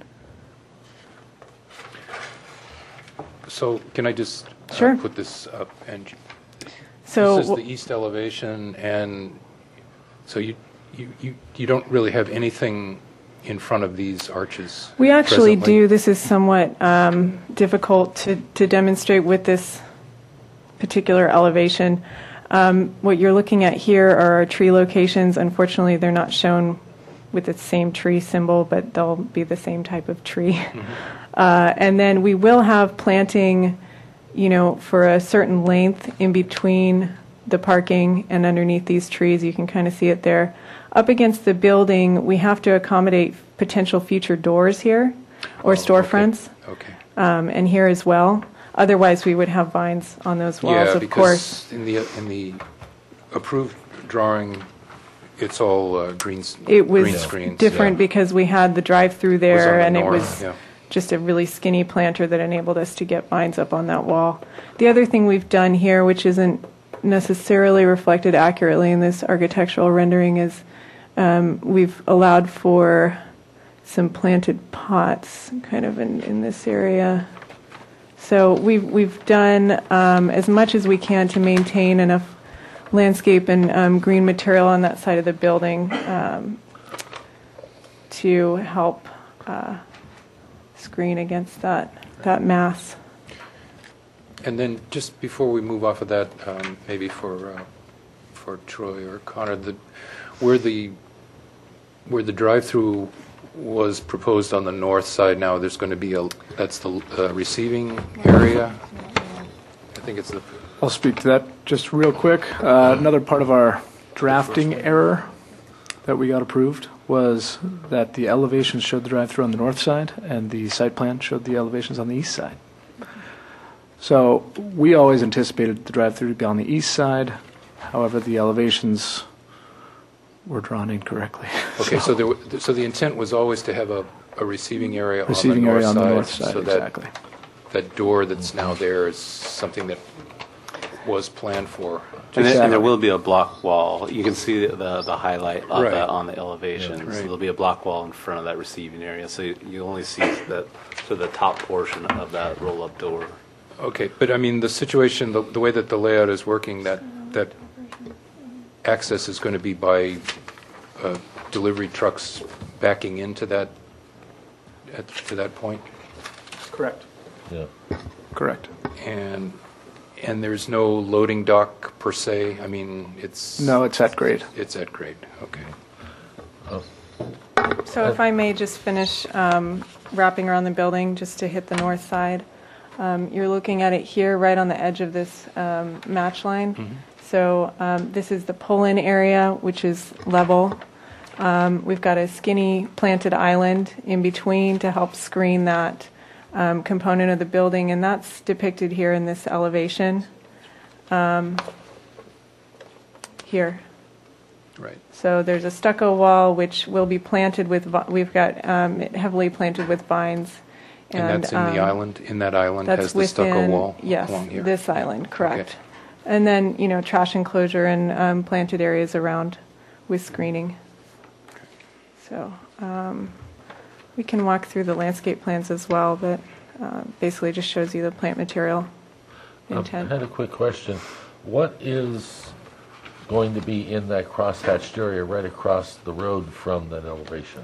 So can I just Sure. put this up? And So this is the east elevation, and so you don't really have anything in front of these arches. we actually presently? do. This is somewhat difficult to demonstrate with this particular elevation. What you're looking at here are our tree locations. Unfortunately, they're not shown with the same tree symbol, but they'll be the same type of tree. And then we will have planting, for a certain length in between the parking and underneath these trees. You can kind of see it there. Up against the building, we have to accommodate potential future doors here or storefronts. Okay. And here as well. Otherwise, we would have vines on those walls, Yeah, of course. because in the approved drawing, it's all green It was green screens. different yeah. because we had the drive-through Was there, on the and it north, was yeah. just a really skinny planter that enabled us to get vines up on that wall. The other thing we've done here, which isn't necessarily reflected accurately in this architectural rendering, is we've allowed for some planted pots kind of in this area. So we've done as much as we can to maintain enough landscape and green material on that side of the building to help screen against that mass. And then just before we move off of that, maybe for Troy or Connor, where the drive-through was proposed on the north side, now there's going to be that's the receiving area. I think it's the. I'll speak to that just real quick. Another part of our drafting error that we got approved was that the elevations showed the drive-through on the north side and the site plan showed the elevations on the east side. So we always anticipated the drive-through to be on the east side. However, the elevations were drawn incorrectly. Okay, so the intent was always to have a receiving area Receiving on area on the the north north side. side, So exactly. that door that's now there is something that was planned for. And there will be a block wall. You can see the highlight of Right. that on the elevation. Right. So there'll be a block wall in front of that receiving area. So you only see the top portion of that roll-up door. Okay, but I mean, the situation, the way that the layout is working, that access is going to be by delivery trucks backing into that, to that point? Correct. Yeah. Correct. And there's no loading dock per se? I mean, it's... No, it's at grade. It's at grade, okay. So if I may just finish wrapping around the building, just to hit the north side. You're looking at it here, right on the edge of this match line. Mm-hmm. So this is the pull-in area, which is level. We've got a skinny planted island in between to help screen that component of the building, and that's depicted here in this elevation. Here. Right. So there's a stucco wall which will be planted with, we've got it heavily planted with vines. And that's in the island, in that island That's has the stucco within- wall yes, along here? this island, correct. Okay. And then, trash enclosure and planted areas around with screening. So we can walk through the landscape plans as well, but basically just shows you the plant material I intent. had a quick question. What is going to be in that crosshatched area right across the road from that elevation?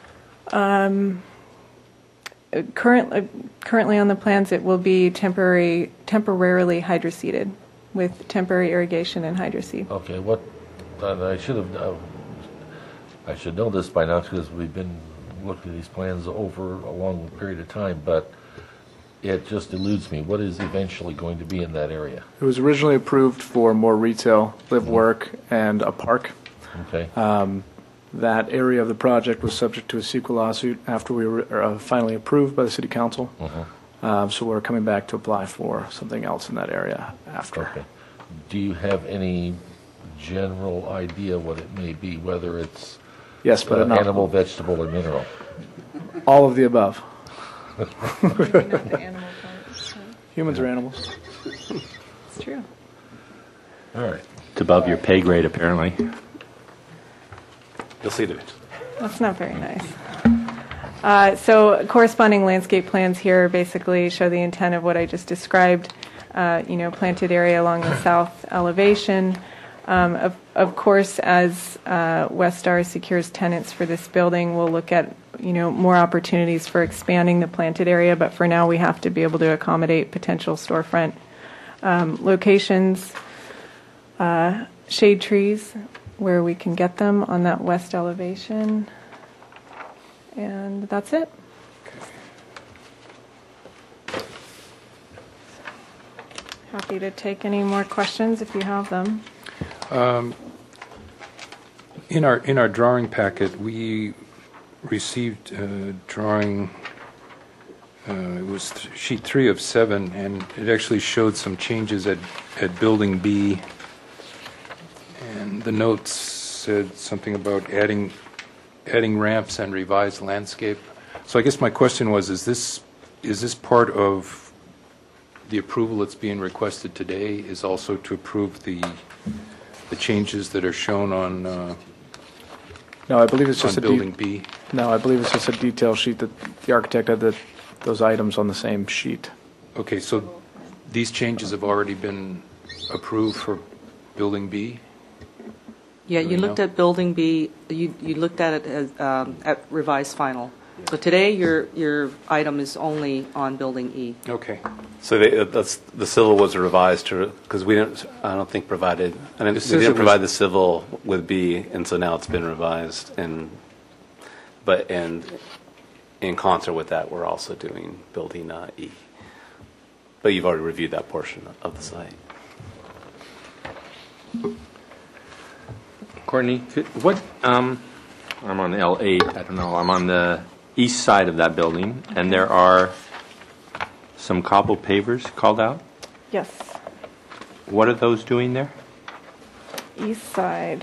Currently on the plans, it will be temporarily hydroseeded with temporary irrigation and hydroseed. Okay, and I should know this by now because we've been looking at these plans over a long period of time, but it just eludes me. What is eventually going to be in that area? It was originally approved for more retail, live work, and a park. Okay. That area of the project was subject to a sequel lawsuit after we were finally approved by the city council. So we're coming back to apply for something else in that area after. Okay. Do you have any general idea what it may be, whether it's Yes, but not animal, vegetable, or mineral? all of the above. Maybe not the animal part. Humans are animals. It's true. All right. It's above your pay grade, apparently. You'll see it. That's not very nice. So corresponding landscape plans here basically show the intent of what I just described. Planted area along the south elevation. Of course, as Westar secures tenants for this building, we'll look at more opportunities for expanding the planted area. But for now, we have to be able to accommodate potential storefront locations, shade trees where we can get them on that west elevation, and that's it. Happy to take any more questions if you have them. In our drawing packet, we received a drawing, it was sheet 3 of 7, and it actually showed some changes at Building B. And the notes said something about adding ramps and revised landscape. So I guess my question was, is this part of the approval that's being requested today, is also to approve the changes that are shown on No, I believe it's just Building B? No, I believe it's just a detail sheet that the architect had those items on the same sheet. Okay, so these changes have already been approved for Building B? Yeah, Do you we looked know? at Building B, you looked at it as, at revised final. So today, your item is only on Building E. Okay. So the civil was revised because we didn't provide the civil with B, and so now it's been revised, and in concert with that, we're also doing Building E. But you've already reviewed that portion of the site. Courtney, I'm on L8, I don't know, I'm on the east side of that building, and there are some cobble pavers called out. Yes, What are those doing there? east side,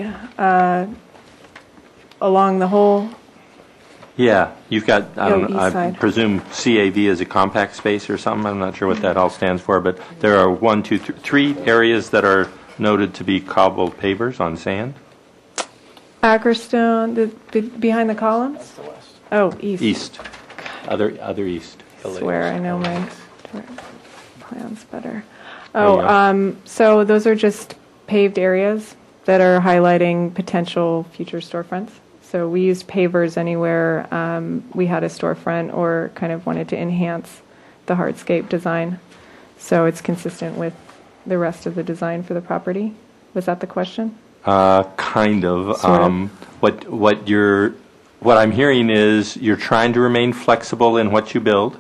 along the whole, Yeah, you've got, I don't east know, I side. presume CAV is a compact space or something, I'm not sure what that all stands for, but there are 3 areas that are noted to be cobble pavers on sand. Ackerstone, behind the columns? Oh, east. East, other east. Swear I know my plans better. There you go. So those are just paved areas that are highlighting potential future storefronts. So we used pavers anywhere we had a storefront or kind of wanted to enhance the hardscape design. So it's consistent with the rest of the design for the property. Was that the question? Kind of. Sort of. What I'm hearing is you're trying to remain flexible in what you build,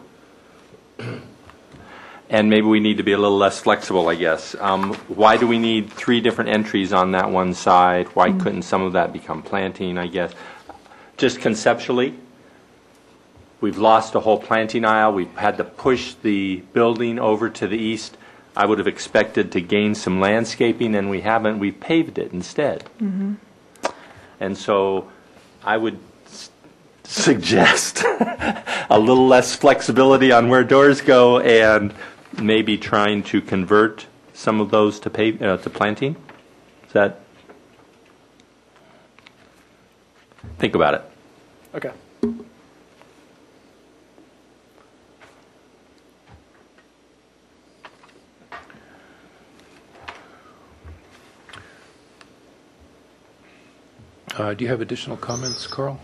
and maybe we need to be a little less flexible, I guess. Why do we need 3 different entries on that one side? Why couldn't some of that become planting, I guess? Just conceptually, we've lost a whole planting aisle. We've had to push the building over to the east. I would have expected to gain some landscaping, and we haven't. We've paved it instead. Mm-hmm. And so I would suggest a little less flexibility on where doors go and maybe trying to convert some of those to planting. Is that? Think about it. Okay. Do you have additional comments, Carl?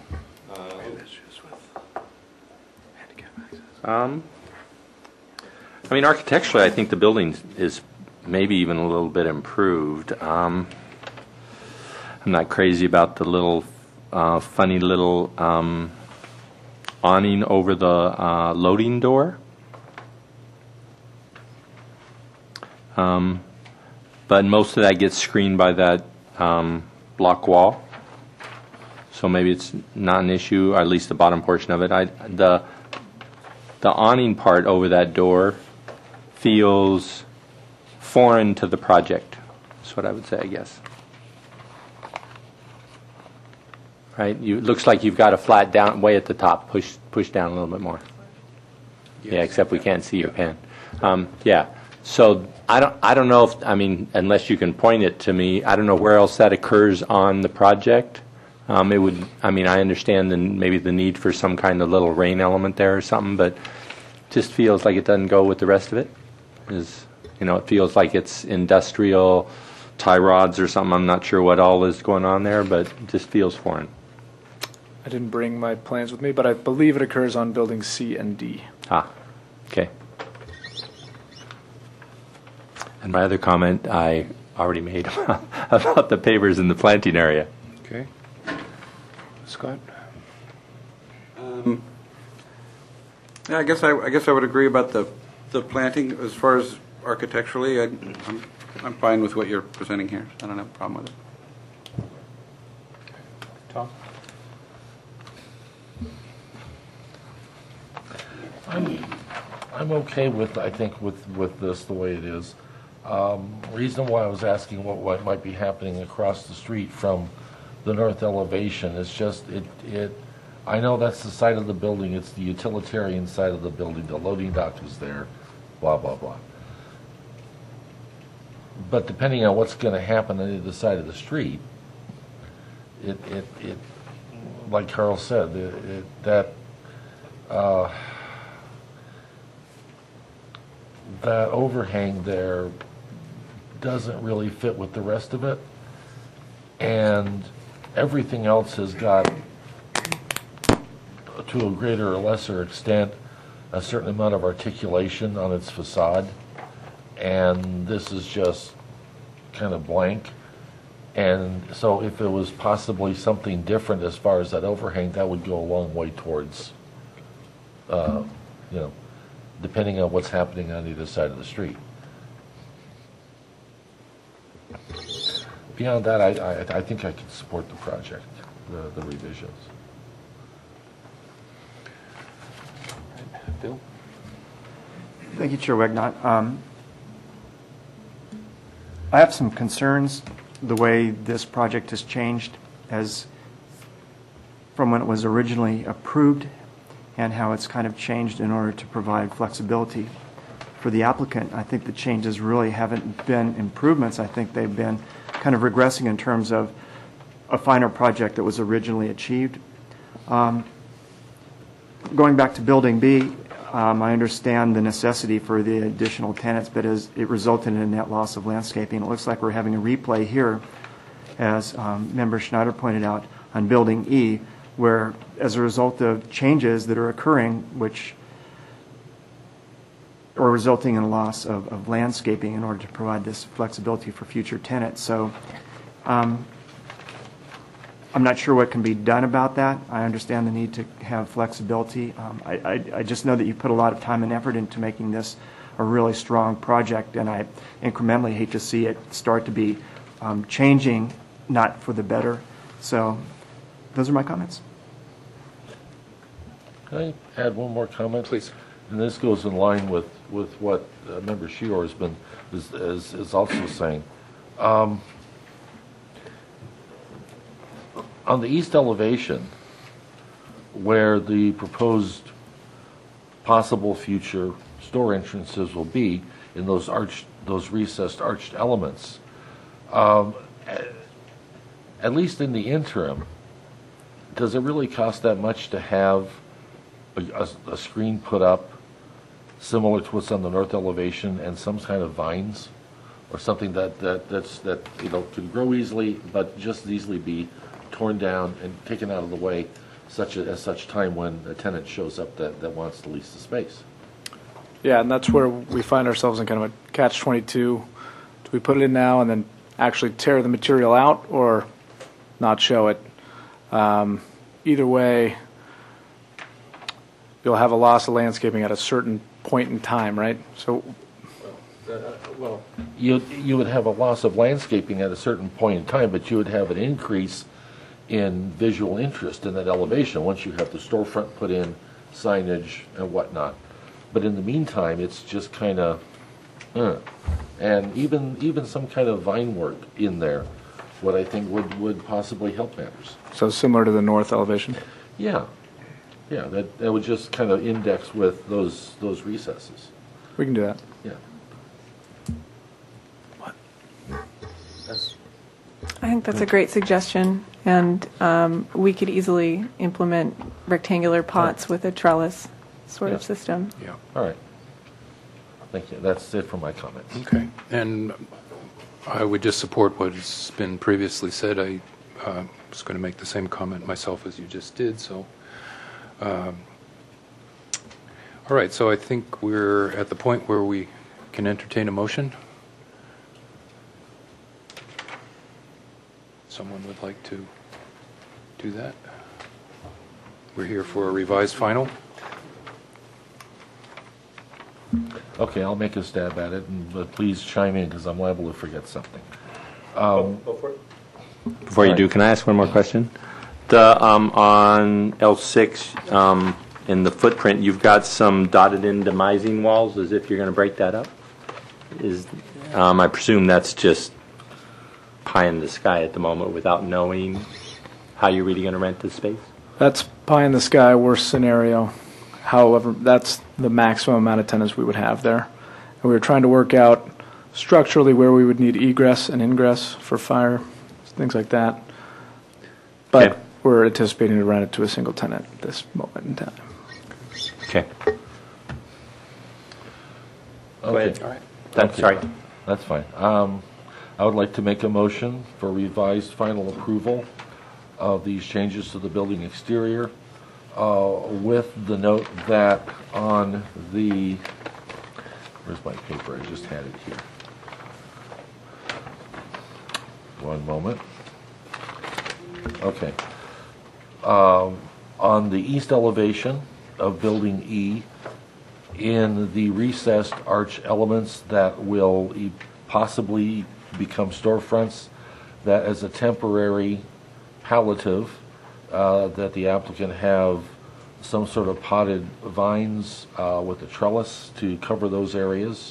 I mean, architecturally, I think the building is maybe even a little bit improved. I'm not crazy about the little funny little awning over the loading door. But most of that gets screened by that block wall. So maybe it's not an issue, or at least the bottom portion of it. The awning part over that door feels foreign to the project. That's what I would say, I guess. Right? It looks like you've got a flat down way at the top. Push down a little bit more. Yes. Yeah, except we can't see your pen. Yeah. So I don't know if, I mean, unless you can point it to me, I don't know where else that occurs on the project. It would, I mean, I understand maybe the need for some kind of little rain element there or something, but just feels like it doesn't go with the rest of it. It feels like it's industrial tie rods or something. I'm not sure what all is going on there, but it just feels foreign. I didn't bring my plans with me, but I believe it occurs on buildings C and D. Ah, okay. And my other comment I already made about the pavers in the planting area. Okay. Scott? Yeah, I guess I would agree about the planting as far as architecturally. I'm fine with what you're presenting here. I don't have a problem with it. Tom? I'm okay with, I think, with this the way it is. Reason why I was asking what might be happening across the street from the north elevation is just I know that's the side of the building. It's the utilitarian side of the building. The loading dock is there, blah blah blah. But depending on what's going to happen on either side of the street, it like Carl said, that overhang there doesn't really fit with the rest of it, and everything else has got, to a greater or lesser extent, a certain amount of articulation on its facade, and this is just kind of blank. And so if it was possibly something different as far as that overhang, that would go a long way towards, depending on what's happening on either side of the street. Beyond that, I think I can support the project, the revisions. Bill? Thank you, Chair Wegnot. I have some concerns the way this project has changed as from when it was originally approved and how it's kind of changed in order to provide flexibility for the applicant. I think the changes really haven't been improvements. I think they've been kind of regressing in terms of a finer project that was originally achieved. Going back to Building B, I understand the necessity for the additional tenants, but as it resulted in a net loss of landscaping, it looks like we're having a replay here, as Member Schneider pointed out, on Building E, where as a result of changes that are occurring, which are resulting in a loss of landscaping in order to provide this flexibility for future tenants. So I'm not sure what can be done about that. I understand the need to have flexibility. I just know that you put a lot of time and effort into making this a really strong project, and I incrementally hate to see it start to be changing, not for the better. So those are my comments. Can I add one more comment? Please. And this goes in line with what Member Shior has been is also saying. On the east elevation, where the proposed possible future store entrances will be in those recessed arched elements, at least in the interim, does it really cost that much to have a screen put up similar to what's on the north elevation and some kind of vines or something that could grow easily but just as easily be torn down and taken out of the way at such time when a tenant shows up that wants to lease the space? Yeah, and that's where we find ourselves in kind of a catch-22. Do we put it in now and then actually tear the material out or not show it? Either way, you'll have a loss of landscaping at a certain point in time, right? So, well, you would have a loss of landscaping at a certain point in time, but you would have an increase in visual interest in that elevation once you have the storefront put in, signage and whatnot. But in the meantime, it's just kind of, and even some kind of vine work in there, what I think would possibly help matters. So similar to the north elevation? Yeah, that would just kind of index with those recesses. We can do that. Yeah. I think that's a great suggestion, and we could easily implement rectangular pots with a trellis sort of system. Yeah. All right. Thank you. That's it for my comments. Okay. And I would just support what's been previously said. I was going to make the same comment myself as you just did. So, all right. So I think we're at the point where we can entertain a motion. Someone would like to do that? We're here for a revised final. Okay, I'll make a stab at it, but please chime in because I'm liable to forget something. Before you do, can I ask one more question? On L6, in the footprint, you've got some dotted-in demising walls as if you're going to break that up. I presume that's just pie in the sky at the moment without knowing how you're really going to rent the space? That's pie in the sky, worst scenario. However, that's the maximum amount of tenants we would have there. And we were trying to work out structurally where we would need egress and ingress for fire, things like that. But okay. We're anticipating to rent it to a single tenant at this moment in time. Okay. Go ahead. All right. Sorry. That's fine. I would like to make a motion for revised final approval of these changes to the building exterior with the note that on the, where's my paper? I just had it here. One moment. Okay. On the east elevation of Building E, in the recessed arch elements that will possibly become storefronts, that as a temporary palliative, that the applicant have some sort of potted vines with a trellis to cover those areas.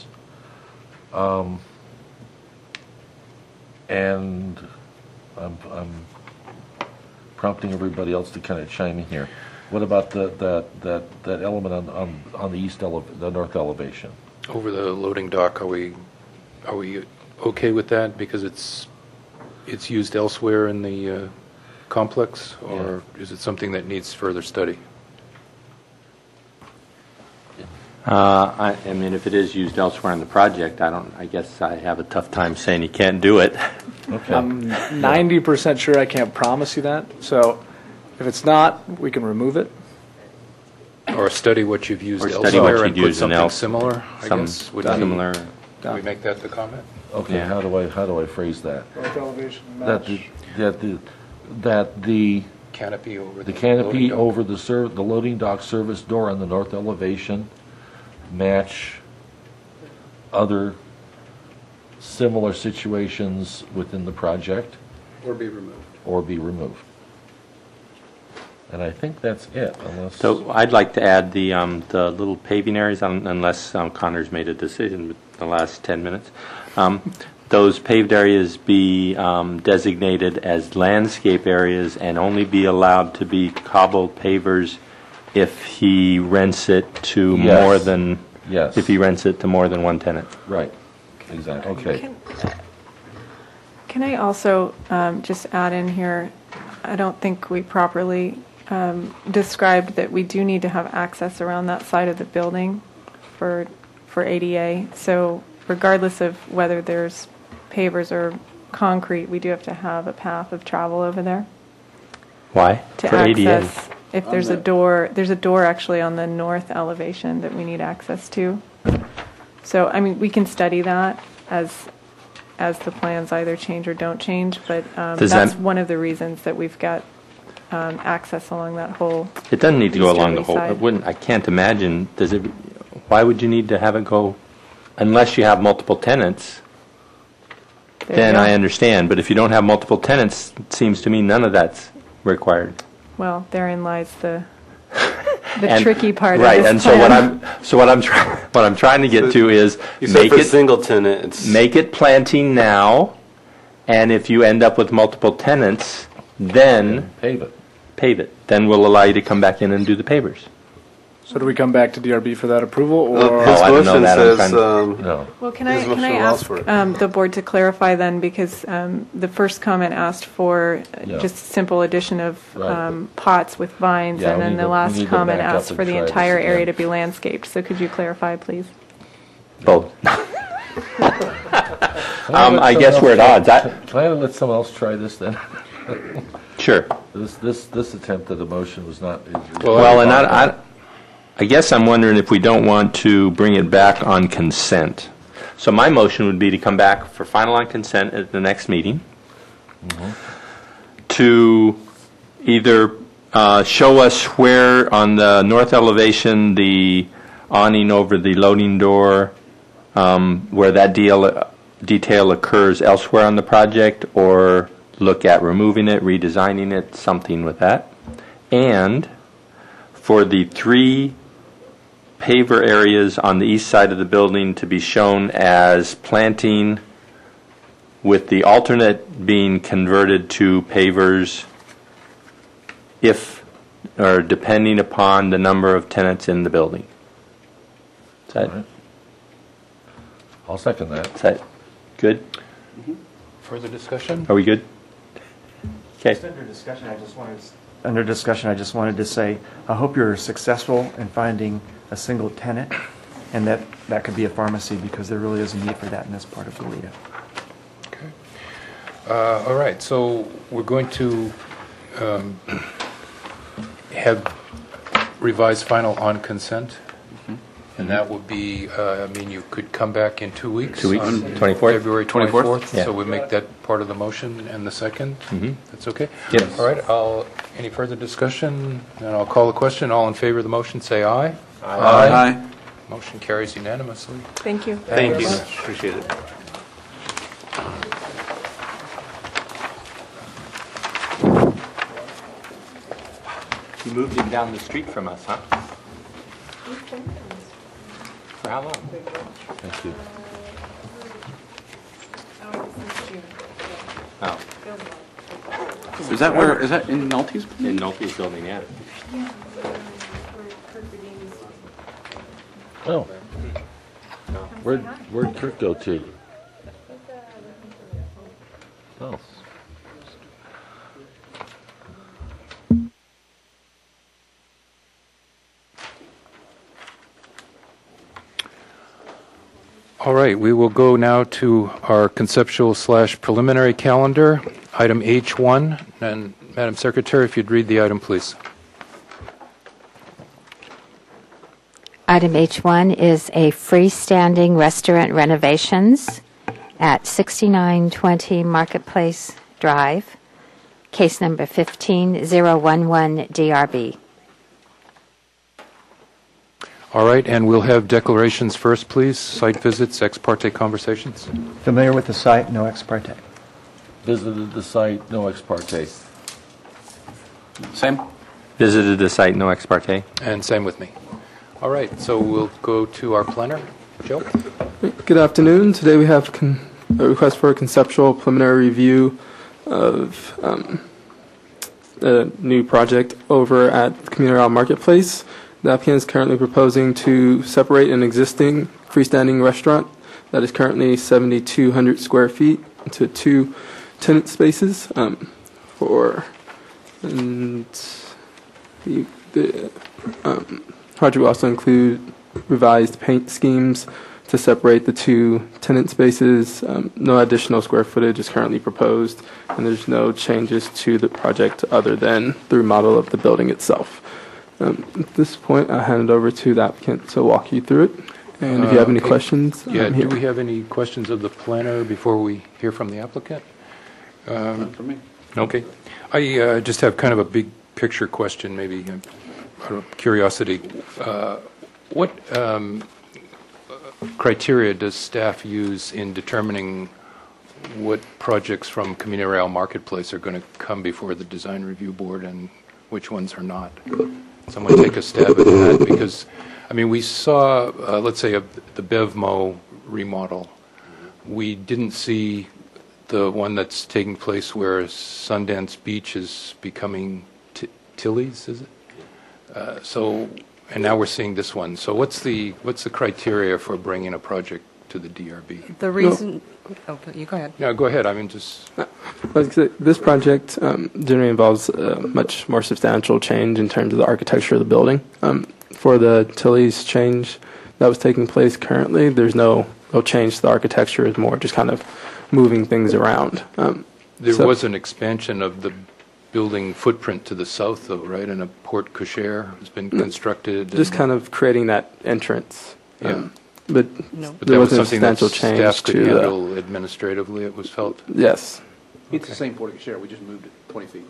And I'm prompting everybody else to kind of chime in here. What about that element on the the north elevation? Over the loading dock, are we okay with that because it's used elsewhere in the complex, or is it something that needs further study? I mean, if it is used elsewhere in the project, I guess I have a tough time saying you can't do it. Okay. I'm 90% sure I can't promise you that. So if it's not, we can remove it. Or study what you've used Or study elsewhere what and you've put used in something else. similar, I guess. Would be- Similar. Can we make that the comment? Okay, Yeah. how do I phrase that? North elevation That the Canopy over the the canopy loading dock. over the loading dock service door on the north elevation match other similar situations within the project Or be removed. or be removed. And I think that's it, unless... So I'd like to add the little paving areas, unless Connor's made a decision in the last 10 minutes. Those paved areas be designated as landscape areas and only be allowed to be cobbled pavers if he rents it to Yes. more than... Yes. If he rents it to more than one tenant. Right, exactly, okay. Can I also just add in here, I don't think we properly described that we do need to have access around that side of the building for ADA. So regardless of whether there's pavers or concrete, we do have to have a path of travel over there Why? to For ADA. access. If there's a door actually on the north elevation that we need access to. So, I mean, we can study that as the plans either change or don't change, but that's one of the reasons that we've got access along that whole. It doesn't need to go along the whole, easterly I can't imagine, why would you need to have it go, unless you have multiple tenants, There you then go. I understand. But if you don't have multiple tenants, it seems to me none of that's required. Well, therein lies the And- tricky part right, of this and plan. what I'm trying to get to is You said make for it single tenant, it's... make it planting now, and if you end up with multiple tenants, then Pave it. pave it. Then we'll allow you to come back in and do the pavers. So do we come back to DRB for that approval, or His I don't know motion that. I'm says, trying No. Well, can His I motion allows for ask it. the board to clarify then, because the first comment asked for Yeah. just simple addition of Right. pots with vines, Yeah, and we then need the to- we last need to comment back up asked and for the try this entire area again. to be landscaped. So could you clarify, please? Both. I guess we're at odds. Can I let someone else try this then? Sure. This attempt at a motion was not... Well, and I guess I'm wondering if we don't want to bring it back on consent. So my motion would be to come back for final on consent at the next meeting, to either show us where on the north elevation the awning over the loading door, where that detail occurs elsewhere on the project, or look at removing it, redesigning it, something with that. And for the 3 paver areas on the east side of the building to be shown as planting, with the alternate being converted to pavers if, or depending upon the number of tenants in the building. Is that, Right. I'll second that. is that good? Further discussion? Are we good? Okay. Under discussion, I just wanted to say, I hope you're successful in finding a single tenant, and that could be a pharmacy, because there really is a need for that in this part of Goleta. Okay. All right, so we're going to have revised final on consent, and that would be, you could come back in 2 weeks. 2 weeks, on 24th? February 24th. Yeah. So we make that part of the motion and the second. That's okay? Yes. All right, any further discussion? And I'll call the question. All in favor of the motion, say aye. Aye. Motion carries unanimously. Thank you. Thank you. Very much. Appreciate it. You moved him down the street from us, huh? For how long? Thank you. Oh, Is that in Nolte's? in Nolte's building, yeah. Oh. Where'd Kirk go to? Oh. All right, we will go now to our conceptual / preliminary calendar, item H1. And Madam Secretary, if you'd read the item, please. Item H1 is a freestanding restaurant renovations at 6920 Marketplace Drive, case number 15011 DRB. All right, and we'll have declarations first, please. Site visits, ex parte conversations. Familiar with the site, no ex parte. Visited the site, no ex parte. Same. Visited the site, no ex parte. And same with me. All right, so we'll go to our planner. Joe? Good afternoon. Today we have a request for a conceptual preliminary review of a new project over at Community Isle Marketplace. The applicant is currently proposing to separate an existing freestanding restaurant that is currently 7,200 square feet into 2 tenant spaces and the project will also include revised paint schemes to separate the 2 tenant spaces. No additional square footage is currently proposed, and there's no changes to the project other than the remodel of the building itself. At this point, I'll hand it over to the applicant to walk you through it. And if you have any Okay. questions, Yeah, I'm do here. we have any questions of the planner before we hear from the applicant? For me. Okay. I just have kind of a big picture question, maybe out of curiosity. What criteria does staff use in determining what projects from Community Rail Marketplace are going to come before the Design Review Board and which ones are not? Someone take a stab at that, because, I mean, we saw, let's say, the BevMo remodel. We didn't see the one that's taking place where Sundance Beach is becoming Tilly's, is it? And now we're seeing this one. So what's the criteria for bringing a project to the DRB? The reason, you go ahead. No, go ahead. I mean, just. This project generally involves a much more substantial change in terms of the architecture of the building. For the Tilly's change that was taking place currently, there's no change to the architecture. It's more just kind of moving things around. There was an expansion of the building footprint to the south, though, right? And a porte cochere has been constructed. Just kind of creating that entrance. Yeah. But But there that was wasn't a something that substantial change staff could to handle administratively, it was felt? Yes. It's the same portico share, we just moved it 20 feet.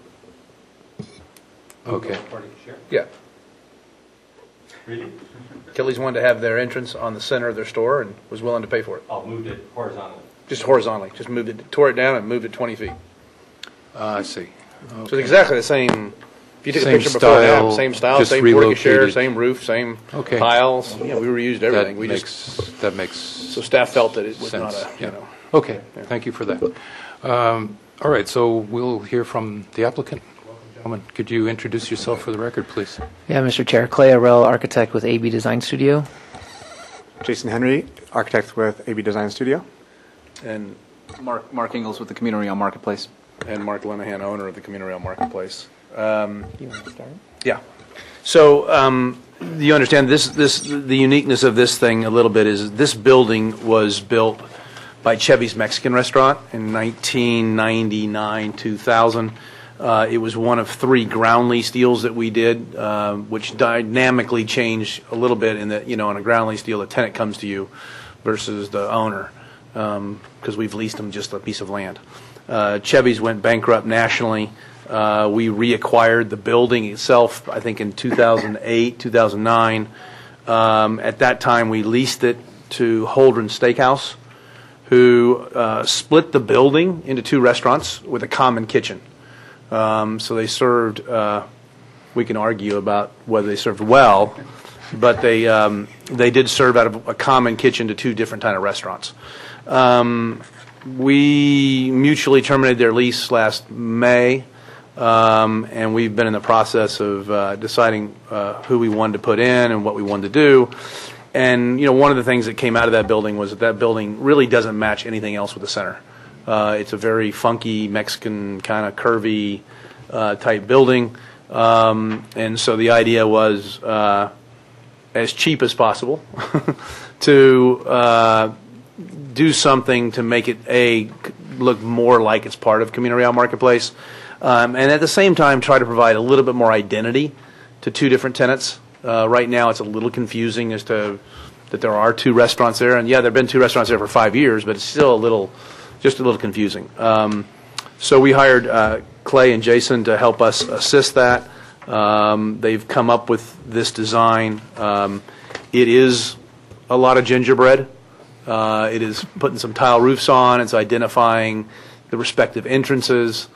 Okay. Yeah. Really? Tilly's wanted to have their entrance on the center of their store and was willing to pay for it. Oh, moved it horizontally. Just horizontally, just moved it, tore it down and moved it 20 feet. I see. So it's exactly the same, if you took a Same picture before style, now, same style, just same portico share, relocated. same roof, same Okay. tiles. Yeah, we reused everything. That We makes, just, that makes so staff felt that it was sense. not a, Yeah. you know. Okay, thank you for that. All right, so we'll hear from the applicant. Gentlemen, could you introduce yourself for the record, please? Yeah, Mr. Chair. Clay Arell, architect with AB Design Studio. Jason Henry, architect with AB Design Studio. And Mark Ingalls with the Community Rail Marketplace. And Mark Linehan, owner of the Community Rail Marketplace. You want to start? Yeah. So you understand the uniqueness of this thing a little bit is this building was built by Chevy's Mexican Restaurant in 1999, 2000. It was one of 3 ground lease deals that we did, which dynamically changed a little bit in that, on a ground lease deal, the tenant comes to you versus the owner, because we've leased them just a piece of land. Chevy's went bankrupt nationally. We reacquired the building itself, I think in 2008, 2009. At that time, we leased it to Holdren Steakhouse, who split the building into 2 restaurants with a common kitchen. So they served we can argue about whether they served well, but they did serve out of a common kitchen to two different kind of restaurants. We mutually terminated their lease last May, and we've been in the process of deciding who we wanted to put in and what we wanted to do. And, one of the things that came out of that building was that building really doesn't match anything else with the center. It's a very funky, Mexican, kind of curvy type building. And so the idea was, as cheap as possible, to do something to make it, look more like it's part of Camino Real Marketplace. And at the same time, try to provide a little bit more identity to two different tenants. Right now, it's a little confusing as to that there are two restaurants there. And, yeah, there have been two restaurants there for 5 years, but it's still just a little confusing. So we hired Clay and Jason to help us assist that. They've come up with this design. It is a lot of gingerbread. It is putting some tile roofs on. It's identifying the respective entrances.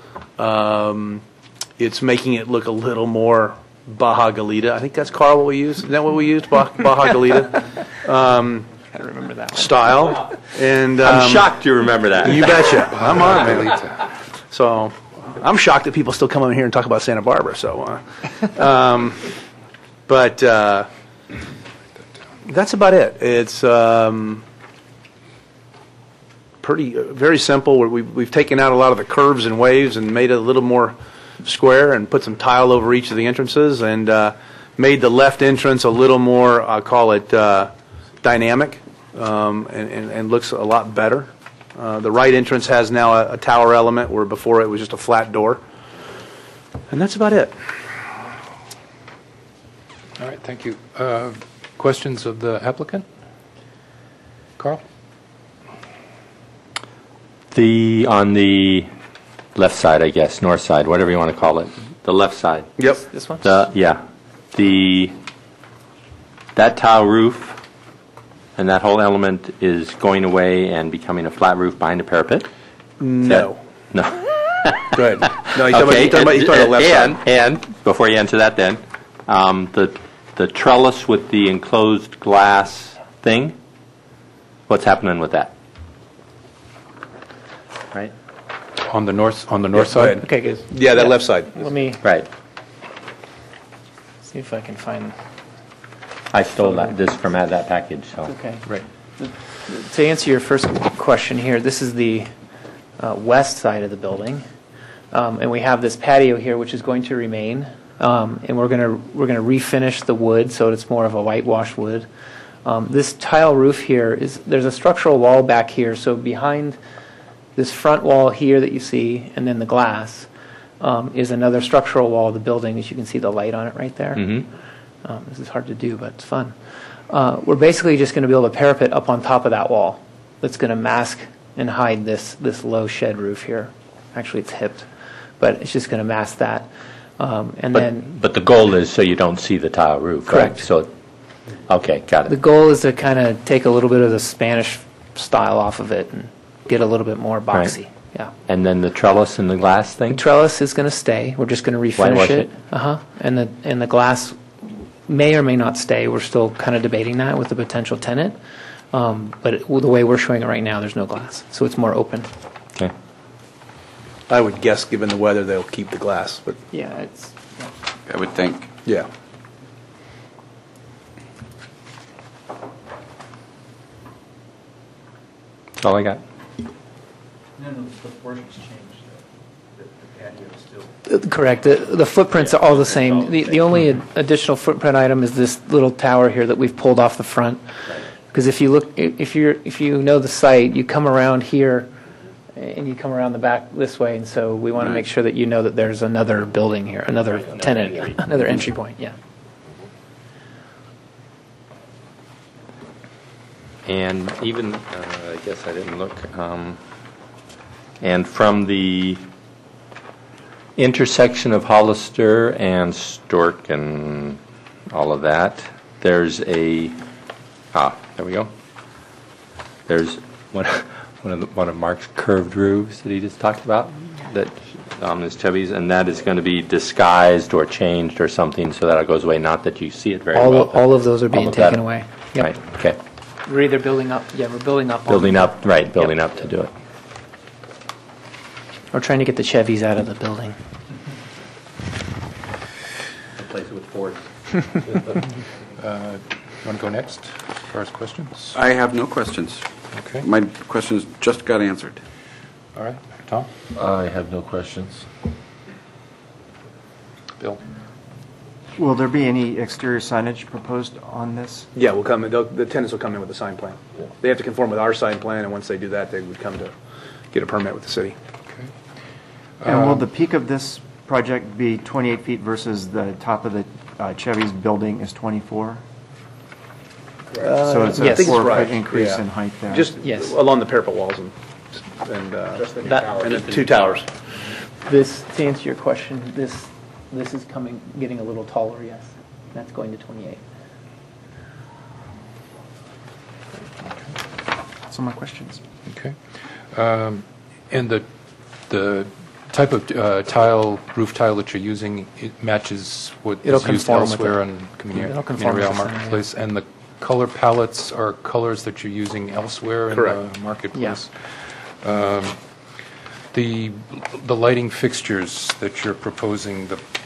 It's making it look a little more Baja Galita. I think that's, Carl, what we used. Isn't that what we used? Baja Galita. I don't remember that one. Style. And I'm shocked you remember that. You betcha. I'm on it, man. So I'm shocked that people still come over here and talk about Santa Barbara. So, but that's about it. It's very simple. We've taken out a lot of the curves and waves and made it a little more square and put some tile over each of the entrances and made the left entrance a little more, I'll call it, dynamic and looks a lot better. The right entrance has now a tower element where before it was just a flat door. And that's about it. All right, thank you. Questions of the applicant? Carl? On the left side, I guess, north side, whatever you want to call it, the left side. Yep. This one? That tile roof and that whole element is going away and becoming a flat roof behind a parapet? No. No. Go ahead. No, you're talking about the left side. And before you answer that then, the trellis with the enclosed glass thing, what's happening with that? Right? On the north side? Okay, good. Yeah, that left side. Let me Right. see if I can find. I stole this from that package. So. Okay. Right. To answer your first question here, this is the west side of the building, and we have this patio here, which is going to remain, and we're going to refinish the wood so it's more of a whitewash wood. This tile roof here there's a structural wall back here, so behind this front wall here that you see, and then the glass, is another structural wall of the building. As you can see, the light on it right there. Mm-hmm. This is hard to do, but it's fun. We're basically just going to build a parapet up on top of that wall that's going to mask and hide this low shed roof here. Actually, it's hipped, but it's just going to mask that. But the goal is so you don't see the tile roof, correct. Right? So, okay, got it. The goal is to kind of take a little bit of the Spanish style off of it and get a little bit more boxy. Right. Yeah. And then the trellis and the glass thing? The trellis is going to stay. We're just going to refinish Whitewash it. And the glass may or may not stay. We're still kind of debating that with the potential tenant. But the way we're showing it right now, there's no glass, so it's more open. Okay. I would guess, given the weather, they'll keep the glass. But yeah, it's. I would think. Yeah. That's all I got. None of the proportions changed. The patio is still. Correct. The footprints are all the same. The only additional footprint item is this little tower here that we've pulled off the front. Because if you know the site, you come around here and you come around the back this way, and so we want to make sure that you know that there's another building here, another tenant, another entry point. Yeah. And even, I guess I didn't look, and from the intersection of Hollister and Stork and all of that, there's there we go. There's one of Mark's curved roofs that he just talked about that Ms. Chevy's, and that is going to be disguised or changed or something so that it goes away, not that you see it very well. All of those are being All of that. taken away. Yep. Right, okay. We're either building up, we're building up. Building up, right, building up to do it. We're trying to get the Chevys out of the building. Replace it with Fords. You want to go next as far as questions? I have no questions. Okay. My questions just got answered. All right. Tom? I have no questions. Bill? Will there be any exterior signage proposed on this? Yeah, the tenants will come in with a sign plan. They have to conform with our sign plan, and once they do that, they would come to get a permit with the city. And will the peak of this project be 28 feet versus the top of the Chevy's building is 24? So it's a Yes. 4-foot increase Yeah. in height there. Just along the parapet walls and the two towers. This, to answer your question, this is getting a little taller, yes. That's going to 28. That's all my questions. Okay. And the type of roof tile that you're using, it matches what It'll is used conform with elsewhere it. on It'll conform with Real the sign, Marketplace? And the color palettes are colors that you're using elsewhere in Correct. the marketplace? The lighting fixtures that you're proposing,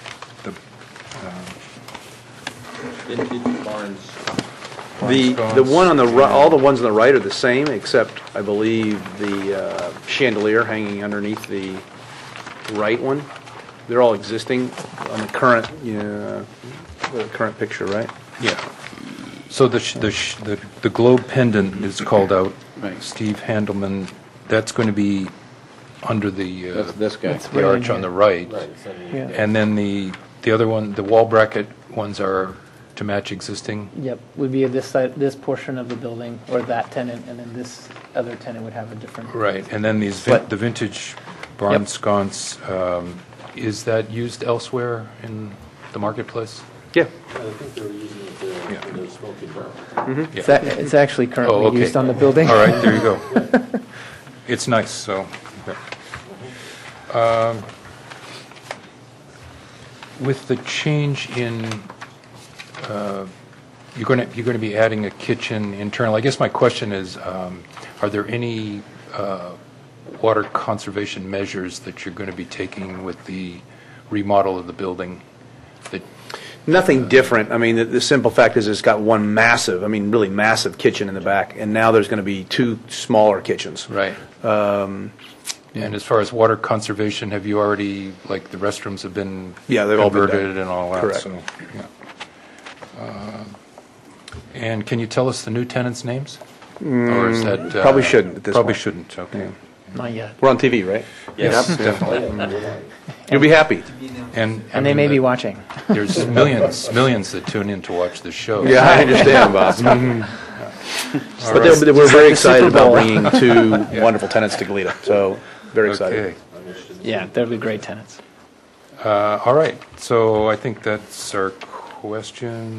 Vintage barns. The one on the right, all the ones on the right are the same, except I believe the chandelier hanging underneath the right one. They're all existing on the current picture, right? Yeah. So the globe pendant is called out. Right. Steve Handelman, that's going to be under the That's this guy. It's the right in arch on here. the right. Yeah. And then the other one, the wall bracket ones are to match existing? Yep, would be this side, this portion of the building, or that tenant, and then this other tenant would have a different. Right, and then these, But- the vintage barn Yep. sconce, is that used elsewhere in the marketplace? Yeah. I think they were using it for their smoking barn. Yeah. It's actually currently Oh, okay. used on the building. All right, there you go. It's nice, so. okay. With the change in, you're going to be adding a kitchen internal. I guess my question is, are there any water conservation measures that you're going to be taking with the remodel of the building? That Nothing different. I mean, the simple fact is it's got one massive, really massive kitchen in the back, and now there's going to be two smaller kitchens. Right. And as far as water conservation, have you already, like, the restrooms have been Yeah, they've all been done. converted and all that? Correct. So, yeah. And can you tell us the new tenants' names? Or is that Probably shouldn't at this Probably point. shouldn't. Okay. Not yet. We're on TV, right? Yes, definitely. You'll be happy. And I And they mean, may be watching. There's millions that tune in to watch this show. Yeah, I understand, Bob. But we're very excited about bringing two wonderful tenants to Goleta, so very excited. Okay. Yeah, they'll be great tenants. All right, so I think that's our question.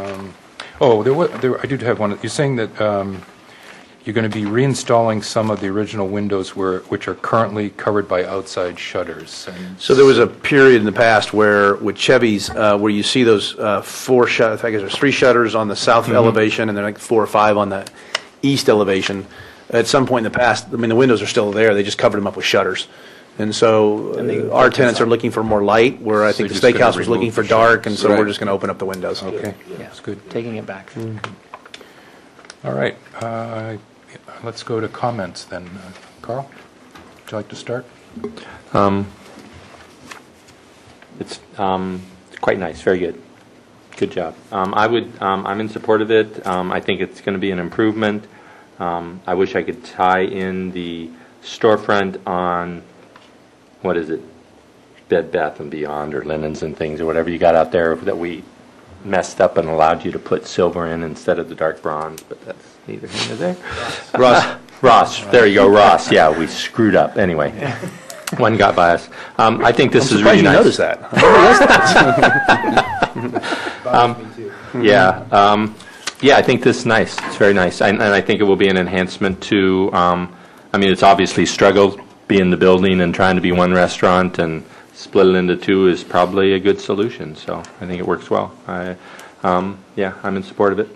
I did have one. You're saying that you're going to be reinstalling some of the original windows which are currently covered by outside shutters. And So there was a period in the past where, with Chevys, where you see those four shutters, I guess there's three shutters on the south elevation, and then like 4 or 5 on the east elevation. At some point in the past, the windows are still there, they just covered them up with shutters. And so our tenants are looking for more light, where I think the you're just gonna steakhouse was looking remove for the dark, and so Right. we're just going to open up the windows. Okay, Yeah. that's good. Taking it back. All right, let's go to comments then. Carl, would you like to start? It's quite nice, very good. Good job. I'm in support of it. I think it's going to be an improvement. I wish I could tie in the storefront on, what is it, Bed Bath and Beyond, or Linens and Things, or whatever you got out there that we messed up and allowed you to put silver in instead of the dark bronze, but that's neither here nor there. Ross, there you go, Ross. Yeah, we screwed up. Anyway, one got by us. I think this is really nice. I'm surprised you noticed that. Yeah, I think this is nice. It's very nice, and I think it will be an enhancement to. It's obviously struggled be in the building and trying to be one restaurant and split it into two is probably a good solution. So I think it works well. Yeah, I'm in support of it.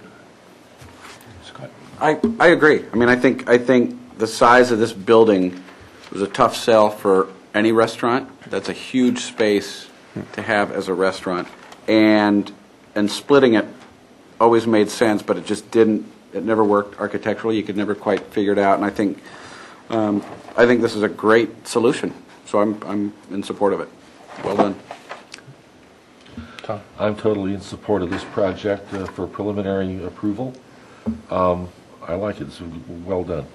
I agree. I mean, I think the size of this building was a tough sell for any restaurant. That's a huge space to have as a restaurant, and splitting it always made sense, but it just didn't. It never worked architecturally. You could never quite figure it out. And I think this is a great solution. So I'm in support of it. Well done. Tom? I'm totally in support of this project for preliminary approval. I like it. It's well done.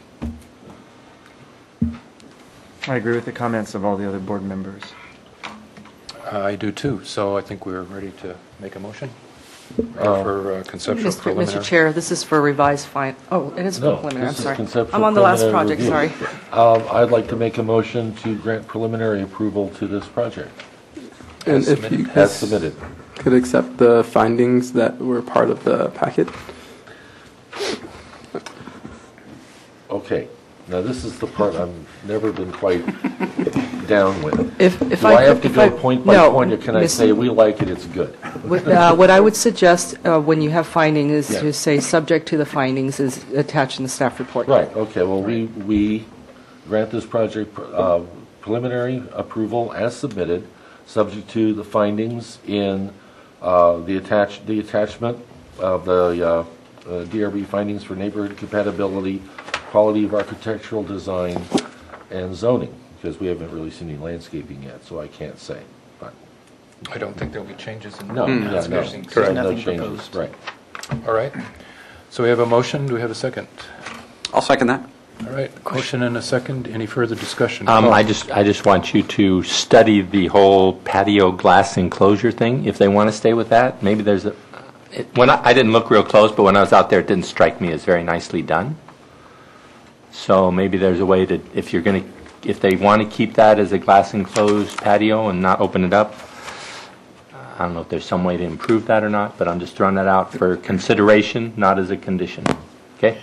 I agree with the comments of all the other board members. I do too. So I think we're ready to make a motion for conceptual preliminary. Mr. Chair, this is for revised oh, it is for preliminary. I'm this is sorry. conceptual I'm on the last preliminary project, review. sorry. I'd like to make a motion to grant preliminary approval to this project. And if you As submitted. could accept the findings that were part of the packet. Okay. Now, this is the part I've never been quite down with. If Do I have to go point by point, or can I say, we like it, it's good? What I would suggest when you have findings is to say, subject to the findings is attached in the staff report. Right, okay, well, we grant this project preliminary approval as submitted, subject to the findings in the attachment of the DRB findings for neighborhood compatibility, quality of architectural design, and zoning, because we haven't really seen any landscaping yet, so I can't say. But I don't think there'll be changes in the no, Correct. No changes, right. All right. So we have a motion. Do we have a second? I'll second that. All right. Motion and a second. Any further discussion? I just want you to study the whole patio glass enclosure thing. If they want to stay with that, maybe there's a. I didn't look real close, but when I was out there, it didn't strike me as very nicely done. So maybe there's a way to, if they want to keep that as a glass enclosed patio and not open it up. I don't know if there's some way to improve that or not, but I'm just throwing that out for consideration, not as a condition. Okay?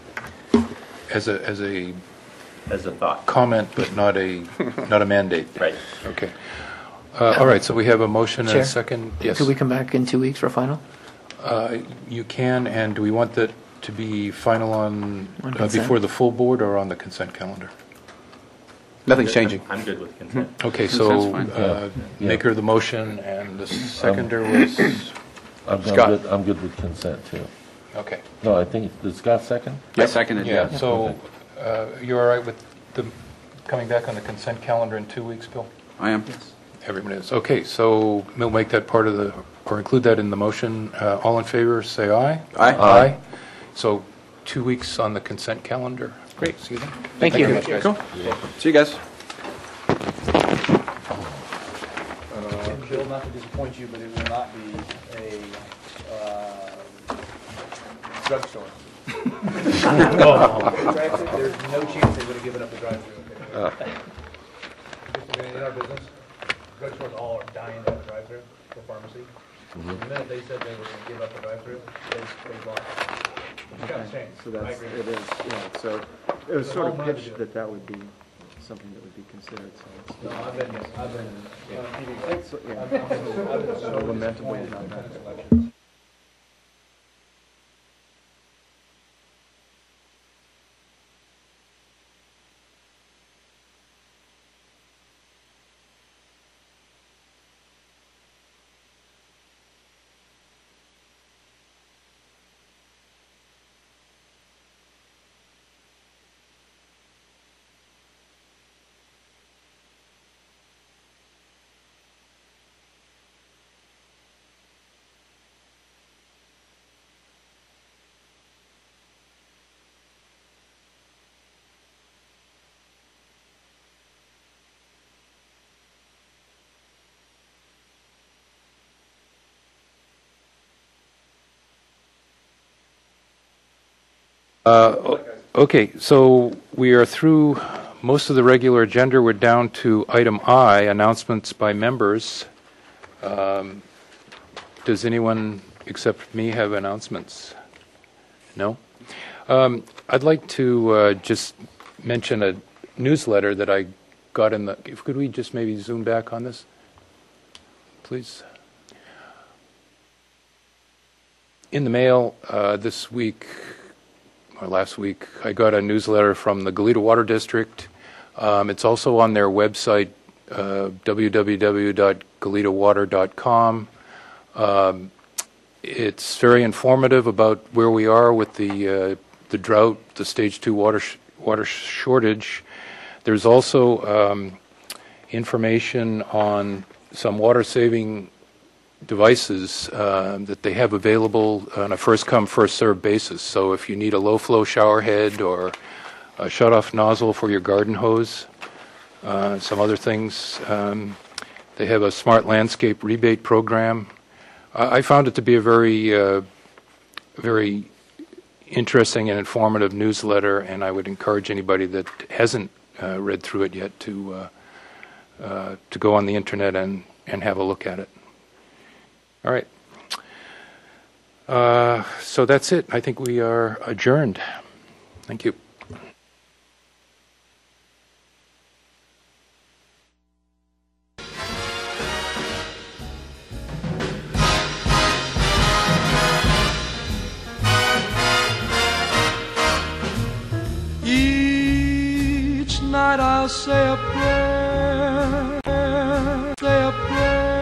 As a thought. Comment, but not a mandate. Right. Okay. All right. So we have a motion and Chair, a second. Yes. Could we come back in 2 weeks for final? You can. And do we want that to be final on consent? before the full board or on the consent calendar? Nothing's changing. I'm good with consent. Okay. So Consent's maker of the motion and the seconder was Scott. I'm good with consent, too. Okay. No, I think, did Scott second? I seconded. Yeah. So you're all right with the coming back on the consent calendar in 2 weeks, Bill? I am. Yes. Everyone is. Okay, so we'll make that part of the, or include that in the motion. All in favor, say aye. Aye. Aye. So 2 weeks on the consent calendar. Great. See you then. Thank you. Very much, guys. Cool. See you guys. Bill, not to disappoint you, but it will not be a drugstore. There's no chance they would have given up the drive-through. In our business, drugstores all are dying to have a drive-through for pharmacy. The minute they said they were going to give up the drive-through, they lost. It's kind of strange. So I agree. it is, yeah, so it was It's a sort of home run to pitched do it. that would be something that would be considered, so it's. No, I've been on TV. It's, yeah. I've been so lamentably disappointed not in that. tennis elections. Okay, so we are through most of the regular agenda. We're down to item I, announcements by members. Does anyone except me have announcements? No? I'd like to just mention a newsletter that I got in the, could we just maybe zoom back on this, please? In the mail this week, or last week, I got a newsletter from the Goleta Water District. It's also on their website, www.goletawater.com. It's very informative about where we are with the drought, the stage 2 water shortage. There's also information on some water-saving devices that they have available on a first-come, first-served basis. So if you need a low-flow shower head or a shut-off nozzle for your garden hose, some other things, they have a smart landscape rebate program. I found it to be a very, very interesting and informative newsletter, and I would encourage anybody that hasn't read through it yet to go on the internet and have a look at it. All right. So that's it. I think we are adjourned. Thank you. Each night I'll say a prayer